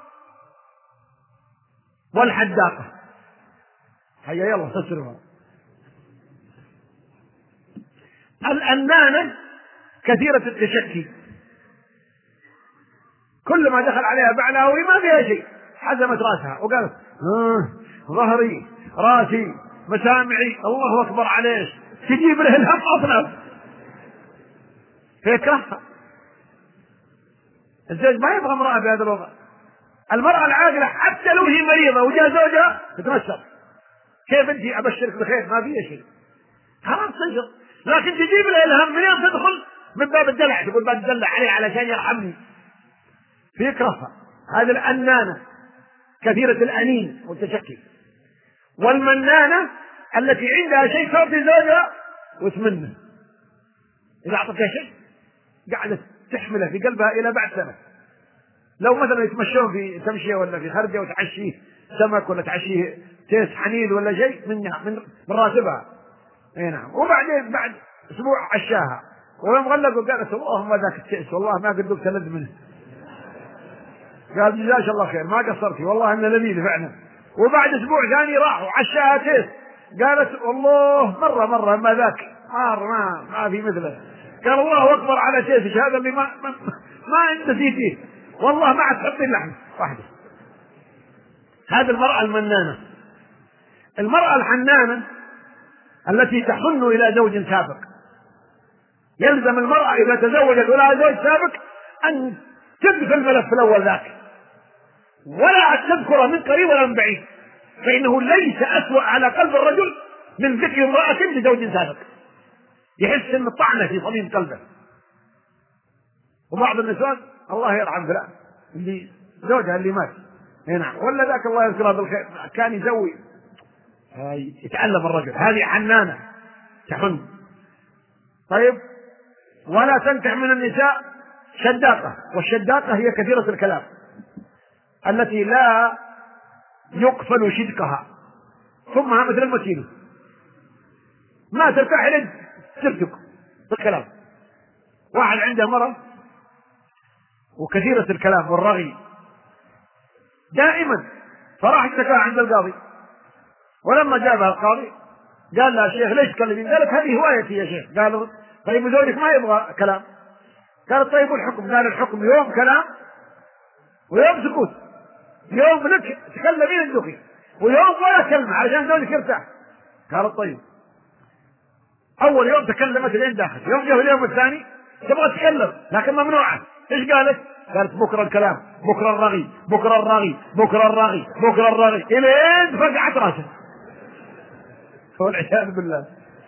والحداقة. هيا يلا فسرها. الأنانة كثيرة التشكي، كل ما دخل عليها بعلها وهي ما فيها شيء حزمت راسها وقالت آه ظهري راسي مسامعي الله أكبر عليش، تجيب له الهم أصلا فيكرهها. الزوج ما يبغى امرأة بهذا الوضع. المرأة العاقلة حتى لو هي مريضة وجاء زوجها تتمسك، كيف انت ابشرك بخير ما فيها شيء، خلاص تنشط. لكن تجيب له الهم من يوم تدخل من باب الدلع، تقول بتدلع عليه علشان يرحمني، فيكرهها. هذه الأنانة كثيرة الأنين والتشكي. والمنانة التي عندها شيء تعطي زوجها وتمنه، إذا أعطتها شيء قاعدة تحمله في قلبها إلى بعد سنة. لو مثلا يتمشون في تمشية ولا في خرجة وتعشيه سمك ولا تعشيه تيس حنيذ ولا شيء من من من راتبها، اي نعم، وبعدين بعد اسبوع عشاها ويوم غلق وقالت اللهم ذاك التيس والله ما قد ذقت لذ منه، قال جزاك الله خير ما قصرتي والله إنه لذيذ فعلا. وبعد أسبوع ثاني راحوا عشاها تيس، قالت والله مرة مرة ما ذاك مار ما ما في مثله. قال الله أكبر على تيسك هذا اللي ما ما, ما أنت نسيتيه والله ما عاد تحطين لحم واحدة. هذه المرأة المنانة. المرأة الحنانة التي تحن إلى زوج سابق، يلزم المرأة إذا تزوجت ولها زوج سابق أن تدفع الملف الأول ذاك ولا تذكر من قريب ولا من بعيد، فإنه ليس أسوأ على قلب الرجل من ذكر امرأة لزوج سابق، يحس أن الطعنة في صميم قلبه. وبعض النسوان الله يرحم فلان اللي زوجها اللي مات نعم ولا ذاك الله يذكرها بالخير كان يسوي، يتعلم الرجل هذه حنانة تحن. طيب ولا تنكح من النساء شداقة، والشداقة هي كثيرة الكلام التي لا يقفل شدقها ثمها مثل المتين ما ترتاح لك ترتق بالكلام. واحد عنده مرة وكثيرة الكلام والرغي دائما، فراح اشتكى عند القاضي، ولما جابها القاضي قال لها شيخ ليش تكلمين؟ قالت هذه هوايتي يا شيخ. قال طيب زوجك ما يبغى كلام؟ قالت طيب والحكم؟ قال الحكم يوم كلام ويوم سكوت، يوم لك تكلمين الدخي ويوم ولا كلمة عشان زوجك يرتاح. قالت طيب. أول يوم تكلمت لين داخل، يوم جاء اليوم الثاني تبغى تتكلم لكن ممنوعة. إيش قالت؟ قالت بكرة الكلام، بكرة الرغي، بكرة الرغي، بكرة الرغي، بكرة الرغي، إلين فقعت راسه والعياذ بالله.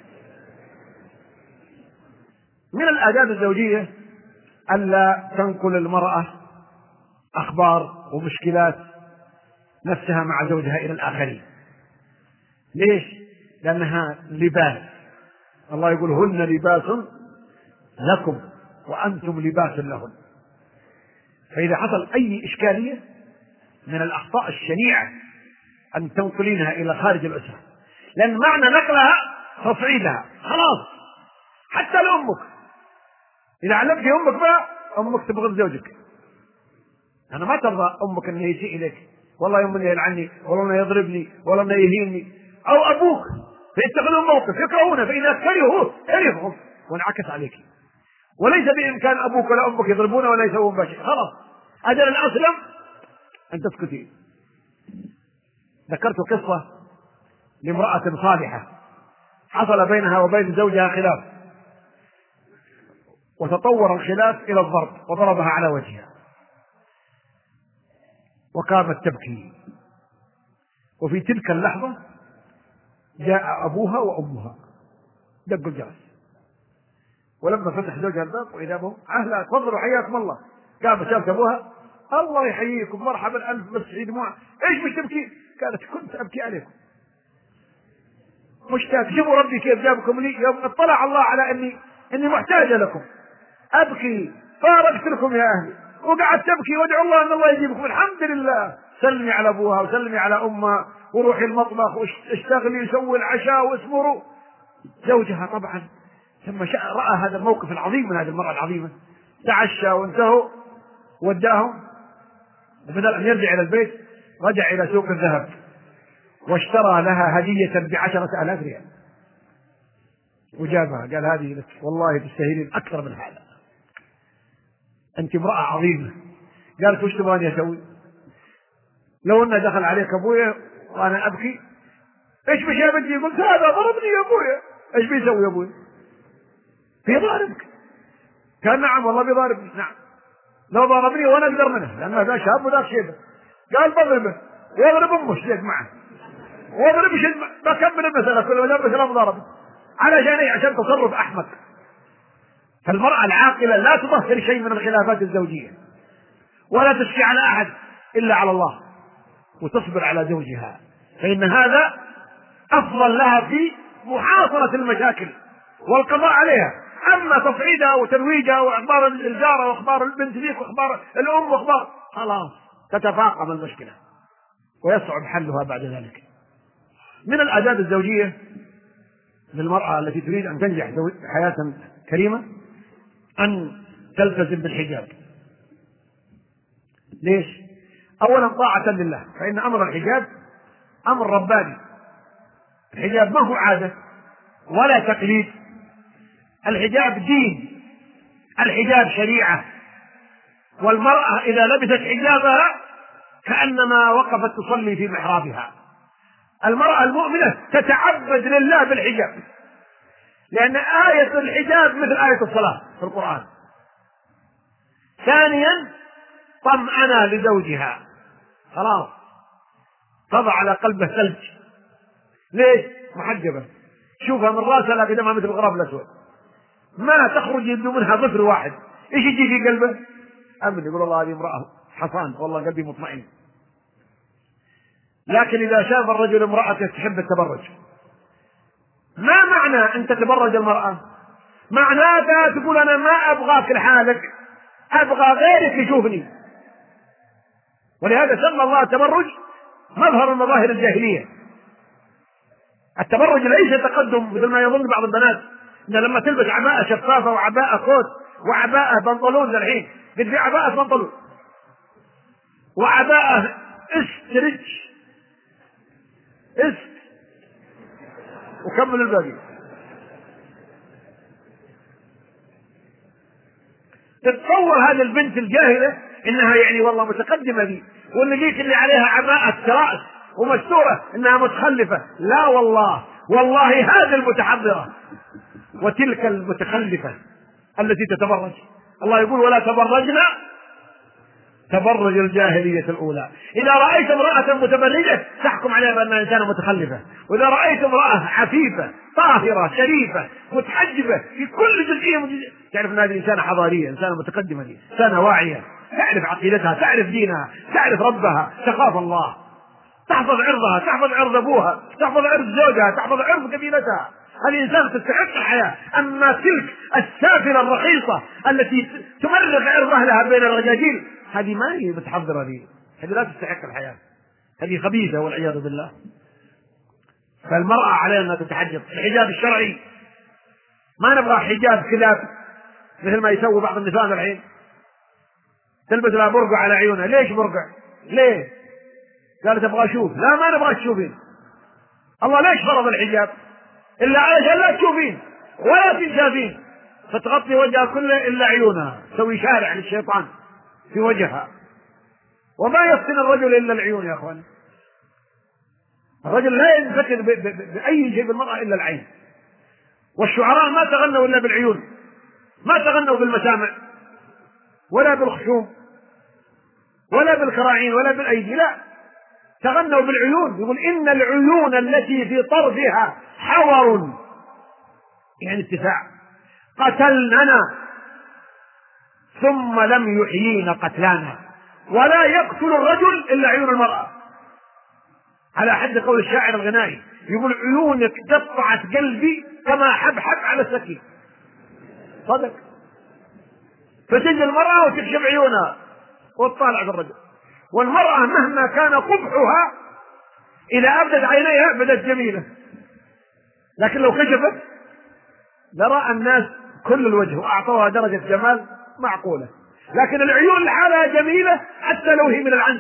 من الآداب الزوجية ألا تنقل المرأة أخبار ومشكلات نفسها مع زوجها إلى الآخرين. ليش؟ لأنها لباس، الله يقول هن لباس لكم وأنتم لباس لهن. فإذا حصل أي إشكالية من الأخطاء الشنيعة أن تنقلينها إلى خارج الأسرة، لأن معنى نقلها تصعيدها خلاص. حتى لأمك إذا علمتي أمك بقى أمك تبغض زوجك، أنا ما ترضى أمك أنه يسيء إليك، والله يوم أنه يلعني، والله أنه يضربني، والله أنه يهيني، أو أبوك فيتخذون موقف يكرهونه، فإذا كرهوه كرههم وانعكس عليك. وليس بإمكان أبوك ولا أمك يضربونه ولا يسوون بشيء، خلاص أجل الأسلم أن تسكتي. ذكرت قصة لامرأة صالحة حصل بينها وبين زوجها خلاف، وتطور الخلاف إلى الضرب وضربها على وجهها وقامت تبكي. وفي تلك اللحظة جاء أبوها وأمها دقوا الجرس، ولما فتح زوجها الباب وإذا بهم أهلا تفضلوا حياكم الله، قامت شافت أبوها الله يحييكم مرحبا ألف مسعيد مع إيش مش تبكي؟ قالت كنت أبكي عليكم مشتاق، شوفوا ربي كيف جابكم لي يوم اطلع الله على أني أني محتاجة لكم، أبكي فارقت لكم يا أهلي وقعدت تبكي وادعو الله أن الله يجيبكم. الحمد لله. سلمي على أبوها وسلمي على أمها وروحي المطبخ واشتغلي وسوي العشاء واسمروا. زوجها طبعا ثم رأى هذا الموقف العظيم من هذه المرأة العظيمة، تعشى وانتهوا وداهم، وبدل أن يرجع إلى البيت رجع إلى سوق الذهب واشترى لها هدية بعشرة آلاف ريال وجابها، قال هذه لك والله تستاهلين أكثر من هذا، أنت امرأة عظيمة. قالت وش تبغاني أسوي؟ لو أنه دخل عليك أبويا وأنا أبكي إيش بش يا بنتي؟ قلت هذا ضربني يا أبويا، إيش بيسوي أبويا؟ بيضاربك؟ قال نعم والله بيضاربني. نعم لو ضربني وأنا أقدر منه لأنه ذا شاب وذاك شيبة. قال بضربه واضرب أمه شيك معه واضرب بكمل المسألة كل ما مثلا ضرب علشان إيه؟ عشان تصرف أحمق. فالمرأة العاقلة لا تظهر شيء من الخلافات الزوجية ولا تشكي على أحد إلا على الله، وتصبر على زوجها، فإن هذا أفضل لها في محاصرة المشاكل والقضاء عليها. أما تصعيدها وترويجها وأخبار الجارة وأخبار البنت ذيك وأخبار الأم وأخبار خلاص تتفاقم المشكلة ويصعب حلها بعد ذلك. من الآداب الزوجية للمرأة التي تريد أن تنجح حياة كريمة أن تلتزم بالحجاب. ليش؟ أولا طاعة لله، فإن أمر الحجاب أمر رباني. الحجاب ما هو عادة ولا تقليد، الحجاب دين، الحجاب شريعة. والمرأة إذا لبست حجابها كأنما وقفت تصلي في محرابها. المرأة المؤمنة تتعبد لله بالحجاب، لأن آية الحجاب مثل آية الصلاة في القرآن. ثانيا طمأنة لزوجها، خلاص طبع على قلبه ثلج. ليش؟ محجبة، شوفها من راسها لا قدمها مثل الغراب الأسود، ما تخرج يبدو منها ظفر واحد. ايش يجي في قلبه؟ أبدا يقول الله هذه امرأة حصان، والله قلبي مطمئن. لكن إذا شاف الرجل امرأة تحب التبرج، ما معنى أن تتبرج المرأة؟ معناتها تقول أنا ما أبغاك لحالك، أبغى غيرك يشوفني. ولهذا سمى الله التبرج مظهر من مظاهر الجاهلية. التبرج ليس تقدم مثل ما يظن بعض البنات، إن لما تلبس عباءة شفافة وعباءة كوت وعباءة بنطلون، الحين قد في عباءة بنطلون وعباءة استرج است وكمل الباقي. تتصور هذه البنت الجاهلة انها يعني والله متقدمة دي، واللي جيت اللي عليها عباءة رأس ومستورة انها متخلفة. لا والله، والله هذه المتحضرة وتلك المتخلفة التي تتبرج. الله يقول ولا تبرجنا تبرج الجاهلية الأولى. إذا رأيت امرأة متبرجة تحكم عليها بأنها إنسانة متخلفة، وإذا رأيت امرأة عفيفة طاهرة شريفة متحجبة في كل جزئية مجزئة تعرف أن هذه إنسانة حضارية، إنسانة متقدمة، دي إنسانة واعية، تعرف عقيدتها، تعرف دينها، تعرف ربها، تخاف الله، تحفظ عرضها، تحفظ عرض أبوها، تحفظ عرض زوجها، تحفظ عرض قبيلتها. هذه إنسان تستحق الحياة. أما تلك السافلة الرخيصة التي تمرق عرض أهلها بين الرجاجيل، هذه ما هي متحضرة، دي هذه لا تستحق الحياة، هذه خبيثة والعياذ بالله. فالمرأة عليها أنها تتحجب. الحجاب الشرعي ما نبغى حجاب كلاب مثل ما يسوي بعض النساء الحين، تلبس لها برقع على عيونها. ليش برقع؟ ليه؟ قالت ابغى اشوف. لا ما نبغى تشوفين. الله ليش فرض الحجاب؟ الا علشان لا تشوفين ولا تنشافين، فتغطي وجهها كله الا عيونها، تسوي شارع للشيطان في وجهها. وما يفتن الرجل الا العيون يا اخوان. الرجل لا ينفتن باي شيء بالمرأة الا العين. والشعراء ما تغنوا الا بالعيون، ما تغنوا بالمسامع ولا بالخشوم ولا بالكراعين ولا بالايدي، لا، تغنوا بالعيون. يقول إن العيون التي في طرفها حور، يعني اتساع، قتلننا ثم لم يحيينا قتلانا. ولا يقتل الرجل إلا عيون المرأة، على حد قول الشاعر الغنائي، يقول عيونك قطعت قلبي كما حبحب على السكين. صدق. فتجي المرأة وتكشف عيونها وتطالع في الرجل. والمرأة مهما كان قبحها إذا أبدت عينيها بدت جميلة، لكن لو كشفت لرأى الناس كل الوجه وأعطوها درجة جمال معقولة. لكن العيون لحالها جميلة حتى لو هي من العنز.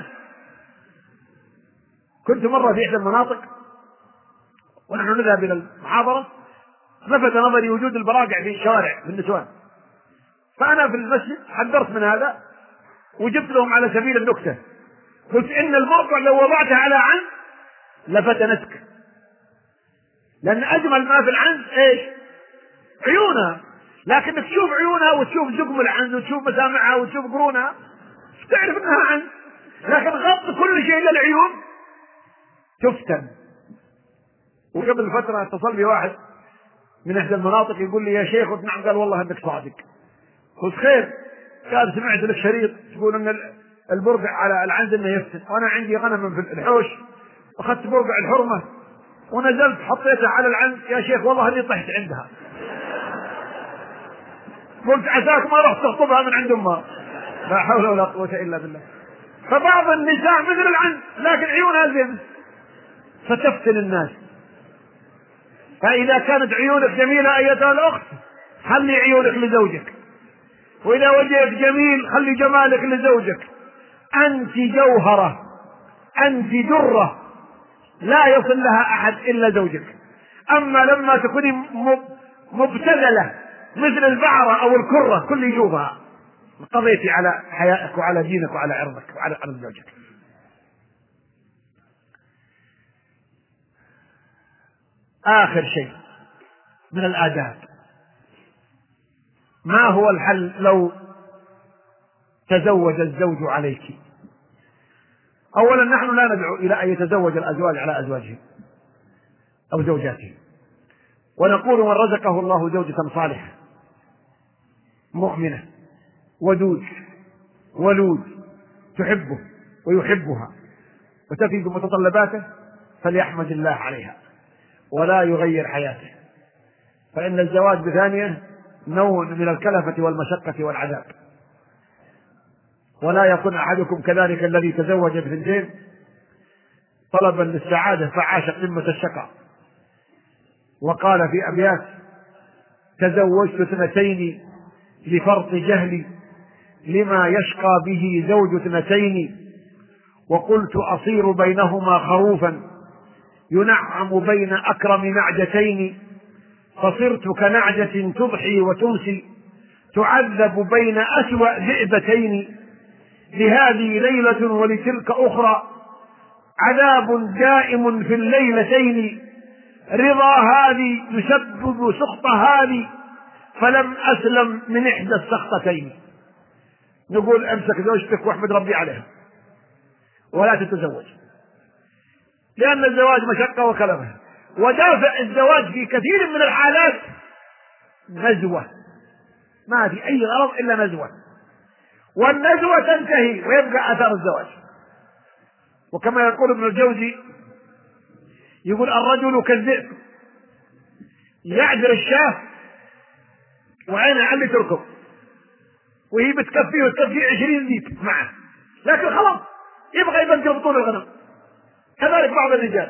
كنت مرة في إحدى المناطق ونحن نذهب إلى المحاضرة، لفت نظري وجود البراقع في الشوارع في النسوان، فأنا في المسجد حذرت من هذا وجبت لهم على سبيل النكتة، قلت إن الموقع لو وضعته على عنز لفتنتك، لأن أجمل ما في العنز إيش؟ عيونها. لكن تشوف عيونها وتشوف زقم العنز وتشوف مسامعها وتشوف قرونها تعرف إنها عنز، لكن غط كل شيء إلا العيون تفتن. وقبل فترة اتصل بي واحد من إحدى المناطق يقول لي يا شيخ، قلت نعم. قال والله أنك صادق. قلت خير؟ قال سمعت لك شريط تقول ان البرقع على العنز انه يفتن، وانا عندي غنم في الحوش اخذت برقع الحرمه ونزلت حطيتها على العنز يا شيخ والله اني طحت عندها. قلت عساك ما رحت تخطبها من عند امها. لا حول ولا قوه الا بالله. فبعض النساء مثل العنز لكن عيونها زين فتفتن الناس. فاذا كانت عيونك جميله ايتها الاخت خلي عيونك لزوجك، وإذا وجهك جميل خلي جمالك لزوجك. أنت جوهرة، أنت درة لا يصل لها أحد إلا زوجك. أما لما تكوني مبتذلة مثل البعرة أو الكرة كل يشوفها، قضيتي على حيائك وعلى دينك وعلى عرضك وعلى عرض زوجك. آخر شيء من الآداب، ما هو الحل لو تزوج الزوج عليك؟ أولا نحن لا ندعو إلى أن يتزوج الأزواج على أزواجهم أو زوجاتهم، ونقول من رزقه الله زوجة صالحة مؤمنة ودود ولود تحبه ويحبها وتفي بمتطلباته فليحمد الله عليها ولا يغير حياته، فإن الزواج بثانية نوع من الكلفة والمشقة والعذاب. ولا يكن أحدكم كذلك الذي تزوج بثنتين طلبا للسعادة فعاش قمة الشقاء، وقال في أبيات: تزوجت اثنتين لفرط جهلي لما يشقى به زوج اثنتين، وقلت أصير بينهما خروفا ينعم بين أكرم نعجتين، فصرت كنعجة تضحي وتمسي تعذب بين أسوأ ذئبتين، لهذه ليلة ولتلك أخرى عذاب دائم في الليلتين، رضا هذه يسبب سخط هذه فلم أسلم من إحدى السخطتين. نقول أمسك زوجتك واحمد ربي عليها ولا تتزوج، لأن الزواج مشقة وكلفة، ودافع الزواج في كثير من الحالات نزوة، ما في أي غرض إلا نزوة، والنزوة تنتهي ويبقى أثر الزواج. وكما يقول ابن الجوزي، يقول: الرجل كالذئب يعذر الشاة وعينها على اللي تركب، وهي بتكفيه وتكفيه عشرين ذيب معه، لكن خلاص يبغى يبنكر بطول الغنم. كذلك بعض الرجال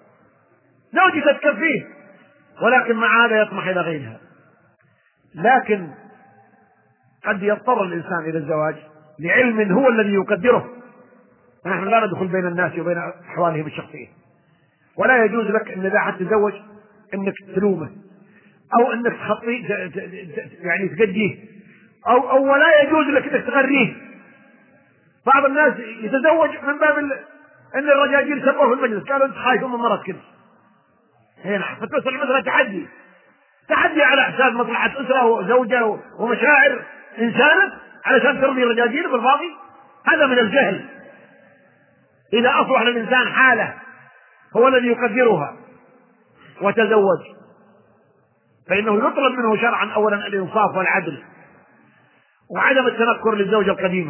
زوجته تكفيه ولكن مع هذا يطمح إلى غيرها. لكن قد يضطر الإنسان إلى الزواج لعلم هو الذي يقدره، نحن لا ندخل بين الناس وبين أحوالهم الشخصية، ولا يجوز لك إن إذا حد تزوج إنك تلومه أو إنك تخطيه يعني تقديه أو أو ولا يجوز لك إنك تغريه. بعض الناس يتزوج من باب إن الرجاجيل سبوه في المجلس قالوا أنت خايف من مرض كذا، هنا فتوصل مثلا تحدي تحدي على حساب مصلحة أسرة وزوجة ومشاعر إنسانة علشان ترضي الرجاجيل بالفاضي. هذا من الجهل. إذا أصبح للإنسان حالة هو الذي يقدرها وتزوج فإنه يطلب منه شرعا أولا الإنصاف والعدل وعدم التنكر للزوجة القديمة،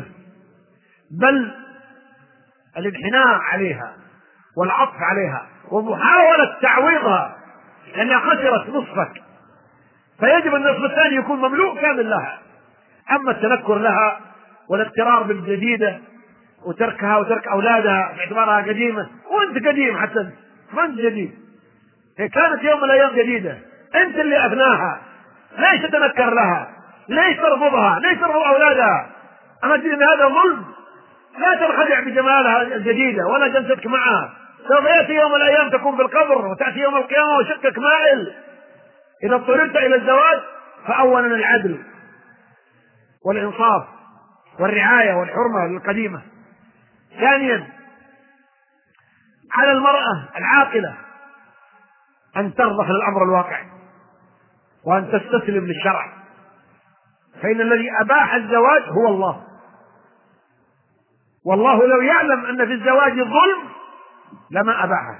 بل الانحناء عليها والعطف عليها ومحاولة تعويضها لأنها خسرت نصفك، فيجب النصف الثاني يكون مملوء كامل لها. أما التنكر لها والاقترار بالجديدة وتركها وترك أولادها باعتبارها قديمة، وأنت قديم حتى ما أنت جديد، هي كانت يوم من الأيام جديدة، أنت اللي أفناها، ليش تتنكر لها؟ ليش ترفضها؟ ليش ترفض أولادها؟ أما تريد أن هذا ظلم؟ لا تنخدع بجمالها الجديدة ولا جلستك معها، سوف يأتي يوم من الأيام تكون بالقبر وتأتي يوم القيامة وشكك مائل. إذا اضطررت إلى الزواج فأولا العدل والإنصاف والرعاية والحرمة للقديمة. ثانيا على المرأة العاقلة أن ترضخ للأمر الواقع وأن تستسلم للشرع، فإن الذي أباح الزواج هو الله، والله لو يعلم أن في الزواج ظلم لما أباحه،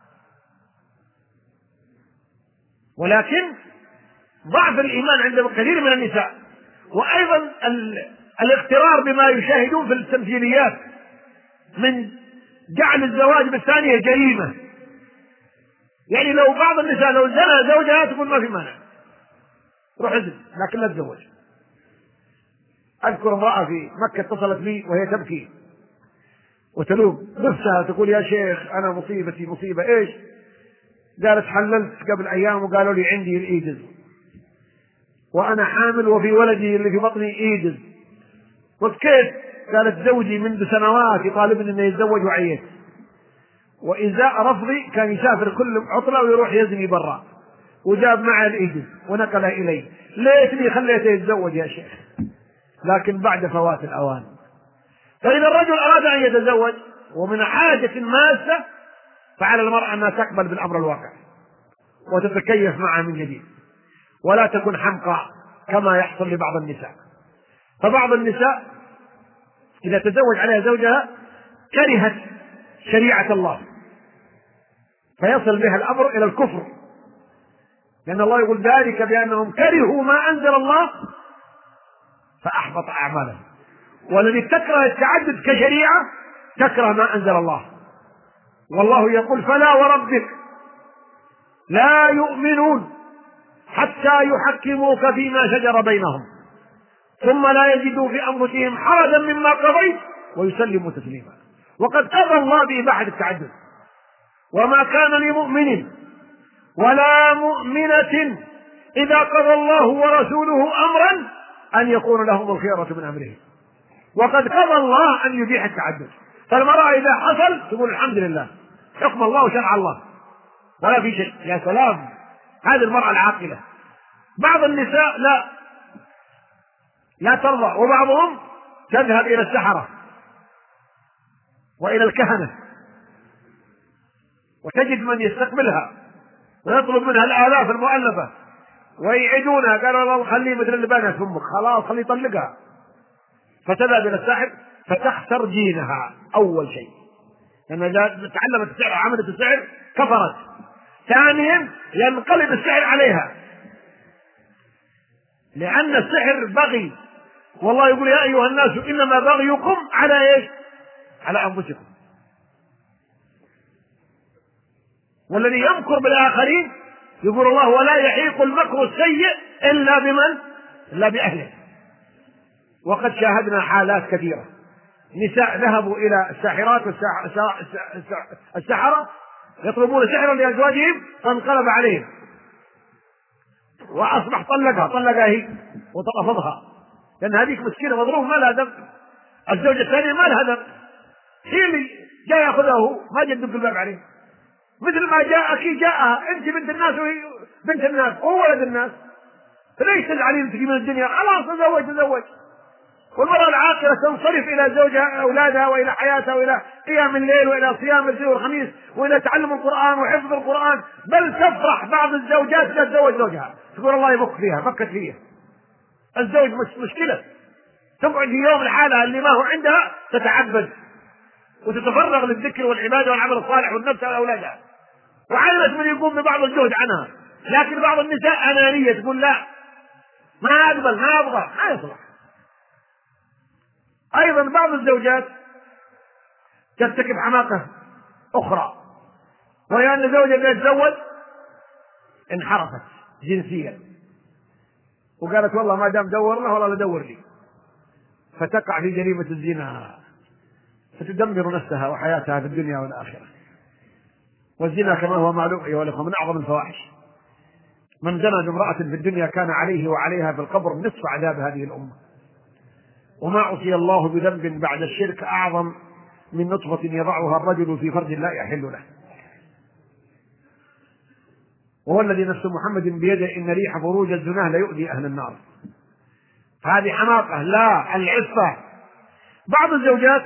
ولكن ضعف الإيمان عند كثير من النساء وأيضا الاغترار بما يشاهدون في التمثيليات من جعل الزواج بالثانية جريمة. يعني لو بعض النساء لو زنى زوجها تقول ما في مانع روح ازن لكن لا تزوج. أذكر امرأة في مكة اتصلت بي وهي تبكي وتلوم نفسها تقول: يا شيخ أنا مصيبتي مصيبة. إيش؟ قالت: حللت قبل أيام وقالوا لي عندي الإيدز وأنا حامل وفي ولدي اللي في بطني إيدز. قلت: كيف؟ قالت زوجي منذ سنوات يطالبني انه يتزوج وعيت، وإزاء رفضي كان يسافر كل عطلة ويروح يزني برا، وجاب معه الإجل ونقله إلي، ليتني خليته يتزوج يا شيخ، لكن بعد فوات الأوان. فإذا الرجل أراد أن يتزوج ومن حاجة ماسة، فعلى المرأة أنها تقبل بالأمر الواقع وتتكيف معه من جديد، ولا تكون حمقى كما يحصل لبعض النساء. فبعض النساء إذا تزوج عليها زوجها كرهت شريعة الله، فيصل بها الأمر إلى الكفر، لأن الله يقول ذلك بأنهم كرهوا ما أنزل الله فأحبط أعمالهم. والذي تكره التعدد كشريعة تكره ما أنزل الله، والله يقول فلا وربك لا يؤمنون حتى يحكموك فيما شجر بينهم ثم لا يجدوا في أنفسهم حرجا مما قضيت ويسلموا تسليما. وقد قضى الله بإباحة التعدد، وما كان لمؤمن ولا مؤمنة إذا قضى الله ورسوله أمرا أن يكون لهم الخيرة من أمرهم، وقد قضى الله أن يبيح التعدد. فالمرأة إذا حصل تقول الحمد لله حكم الله وشرع الله ولا في شيء، يا سلام، هذه المرأة العاقلة. بعض النساء لا لا ترضى، وبعضهم تذهب إلى السحرة وإلى الكهنة، وتجد من يستقبلها ويطلب منها الآلاف المؤلفة ويعيدونها، قالوا الله خليه مثل اللي بانها في امك، خلاص خليه يطلقها، فتذهب إلى الساحر فتخسر دينها أول شيء، لأن إذا تعلمت السحر وعملت السحر كفرت. ثانيا ينقلب السحر عليها، لأن السحر بغي، والله يقول يا أيها الناس إنما بغيكم على إيش؟ على أنفسكم. والذي يمكر بالآخرين يقول الله ولا يحيق المكر السيء إلا بمن؟ إلا بأهله. وقد شاهدنا حالات كثيرة، نساء ذهبوا إلى الساحرات والسحرة يطلبون سحرا لأزواجهم فانقلب عليهم وأصبح طلقها طلقها هي وترفضها، لأن هذيك مسكينة مظلوم ما لها ذنب، الزوجة الثانية ما لها ذنب، هي اللي جاء يأخذه ما جاء يدق الباب عليه، مثل ما جاءك جاءها، أنت بنت الناس وهي بنت الناس وهو ولد الناس، فليس تزعلين تجي من الدنيا، خلاص تزوج تزوج. والمرأة العاقلة تنصرف إلى زوجها أولادها وإلى حياتها وإلى قيام الليل وإلى صيام الاثنين والخميس وإلى تعلم القرآن وحفظ القرآن، بل تفرح بعض الزوجات تتزوج زوجها، تقول الله يبك فيها بكت فيها. الزوج مش مشكلة، تقعد في يوم الحالة اللي ما هو عندها تتعبد وتتفرغ للذكر والعبادة والعمل الصالح والنفس وأولادها، وعلمت من يقوم ببعض الجهد عنها. لكن بعض النساء أنانية تقول لا ما أقبل ما أبغى، ما يصلح. أيضا بعض الزوجات ترتكب حماقة أخرى، وهي أن زوجها يتزوج انحرفت جنسيا وقالت والله ما دام دور له ولا دور لي، فتقع في جريمة الزنا فتدمر نفسها وحياتها في الدنيا والآخرة. والزنا كما هو معلوم أيها الأخوة من أعظم الفواحش، من زنى بامرأة في الدنيا كان عليه وعليها في القبر نصف عذاب هذه الأمة، وما عصي الله بذنب بعد الشرك أعظم من نطفة يضعها الرجل في فرج لا يحل له. وهو الذي نفس محمد بيده إن ريح فروج الزنا ليؤذي أهل النار. هذه حماقة، لا العفة. بعض الزوجات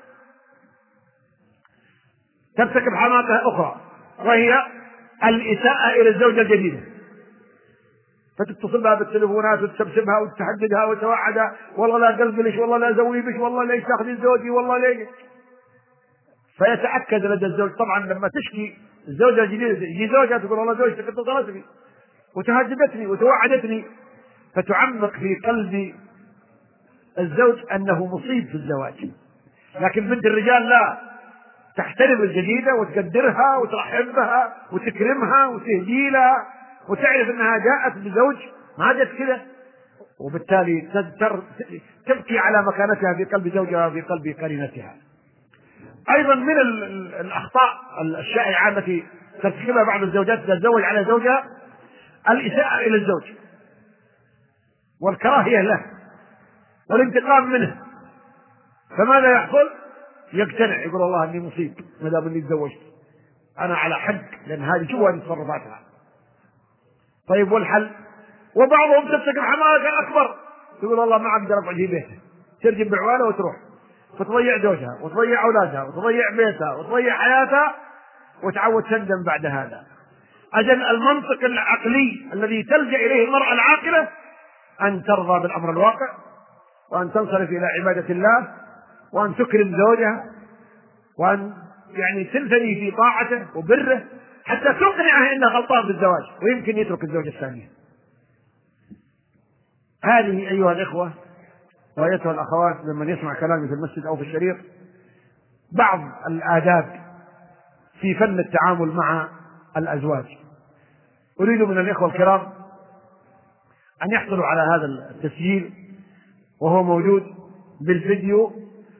ترتكب حماقة أخرى، وهي الإساءة إلى الزوجة الجديدة، فتتصل بها بالتليفونات وتسبسبها وتهددها وتوعدها، والله لا قلب ليش، والله لا زوي بش، والله ليش تاخذي زوجي، والله ليش. فيتأكد لدى الزوج طبعا لما تشكي الزوجة الجديدة يجي زوجها تقول والله زوجتك اتصلت بي وتهددتني وتوعدتني، فتعمق في قلب الزوج أنه مصيب في الزواج. لكن بنت الرجال لا، تحترم الجديدة وتقدرها وترحب بها وتكرمها وتهدي لها وتعرف أنها جاءت بزوج ما جت كذا، وبالتالي تبكي على مكانتها في قلب زوجها وفي قلب قرينتها. أيضا من الأخطاء الشائعة التي ترتكبها بعض الزوجات تتزوج على زوجها الإساءة إلى الزوج والكراهية له والانتقام منه. فماذا يحصل؟ يقتنع، يقول والله اني مصيب ما دام اني تزوجت، انا على حق، لان هذه شو هذه تصرفاتها. طيب والحل؟ وبعضهم تمسك الحماقه الاكبر، تقول والله ما اقدر اقعد في بيته، ترجم بعواله وتروح، فتضيع زوجها وتضيع اولادها وتضيع بيتها وتضيع حياتها، وتعود تندم بعد هذا. اجل المنطق العقلي الذي تلجا اليه المراه العاقله ان ترضى بالامر الواقع، وان تنصرف الى عباده الله، وان تكرم زوجها، وان يعني تنثني في طاعته وبره حتى تقنعه انه غلطان بالزواج ويمكن يترك الزوجه الثانيه. هذه ايها الاخوه وايتها الاخوات لمن يسمع كلامي في المسجد او في الشريط بعض الآداب في فن التعامل مع الأزواج. أريد من الإخوة الكرام أن يحصلوا على هذا التسجيل، وهو موجود بالفيديو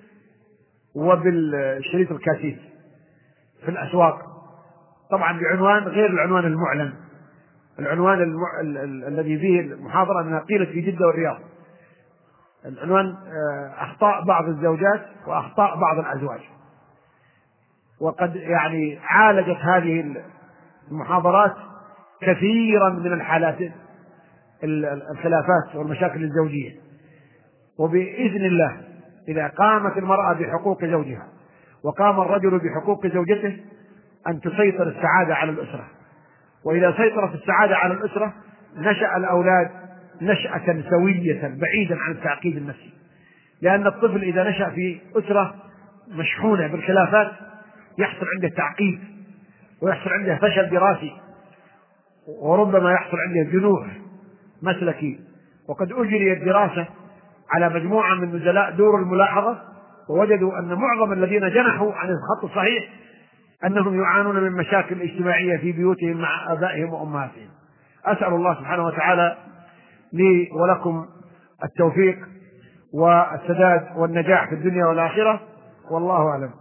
وبالشريط الكاسيت في الأسواق، طبعا بعنوان غير العنوان المعلن، العنوان المع... ال... ال... الذي فيه المحاضرة أنها قيلت في جدة والرياض. العنوان أخطاء بعض الزوجات وأخطاء بعض الأزواج. وقد يعني عالجت هذه المحاضرات كثيرا من الحالات الخلافات والمشاكل الزوجية. وبإذن الله إذا قامت المرأة بحقوق زوجها وقام الرجل بحقوق زوجته أن تسيطر السعادة على الأسرة. وإذا سيطرت السعادة على الأسرة نشأ الأولاد نشأة سوية بعيدا عن التعقيد النفسي، لأن الطفل إذا نشأ في أسرة مشحونة بالخلافات يحصل عنده تعقيد ويحصل عنده فشل دراسي، وربما يحصل عنده جنوح مسلكي. وقد أجريت دراسة على مجموعة من نزلاء دور الملاحظة، ووجدوا أن معظم الذين جنحوا عن الخط الصحيح أنهم يعانون من مشاكل اجتماعية في بيوتهم مع آبائهم وأمهاتهم. أسأل الله سبحانه وتعالى لي ولكم التوفيق والسداد والنجاح في الدنيا والآخرة، والله أعلم.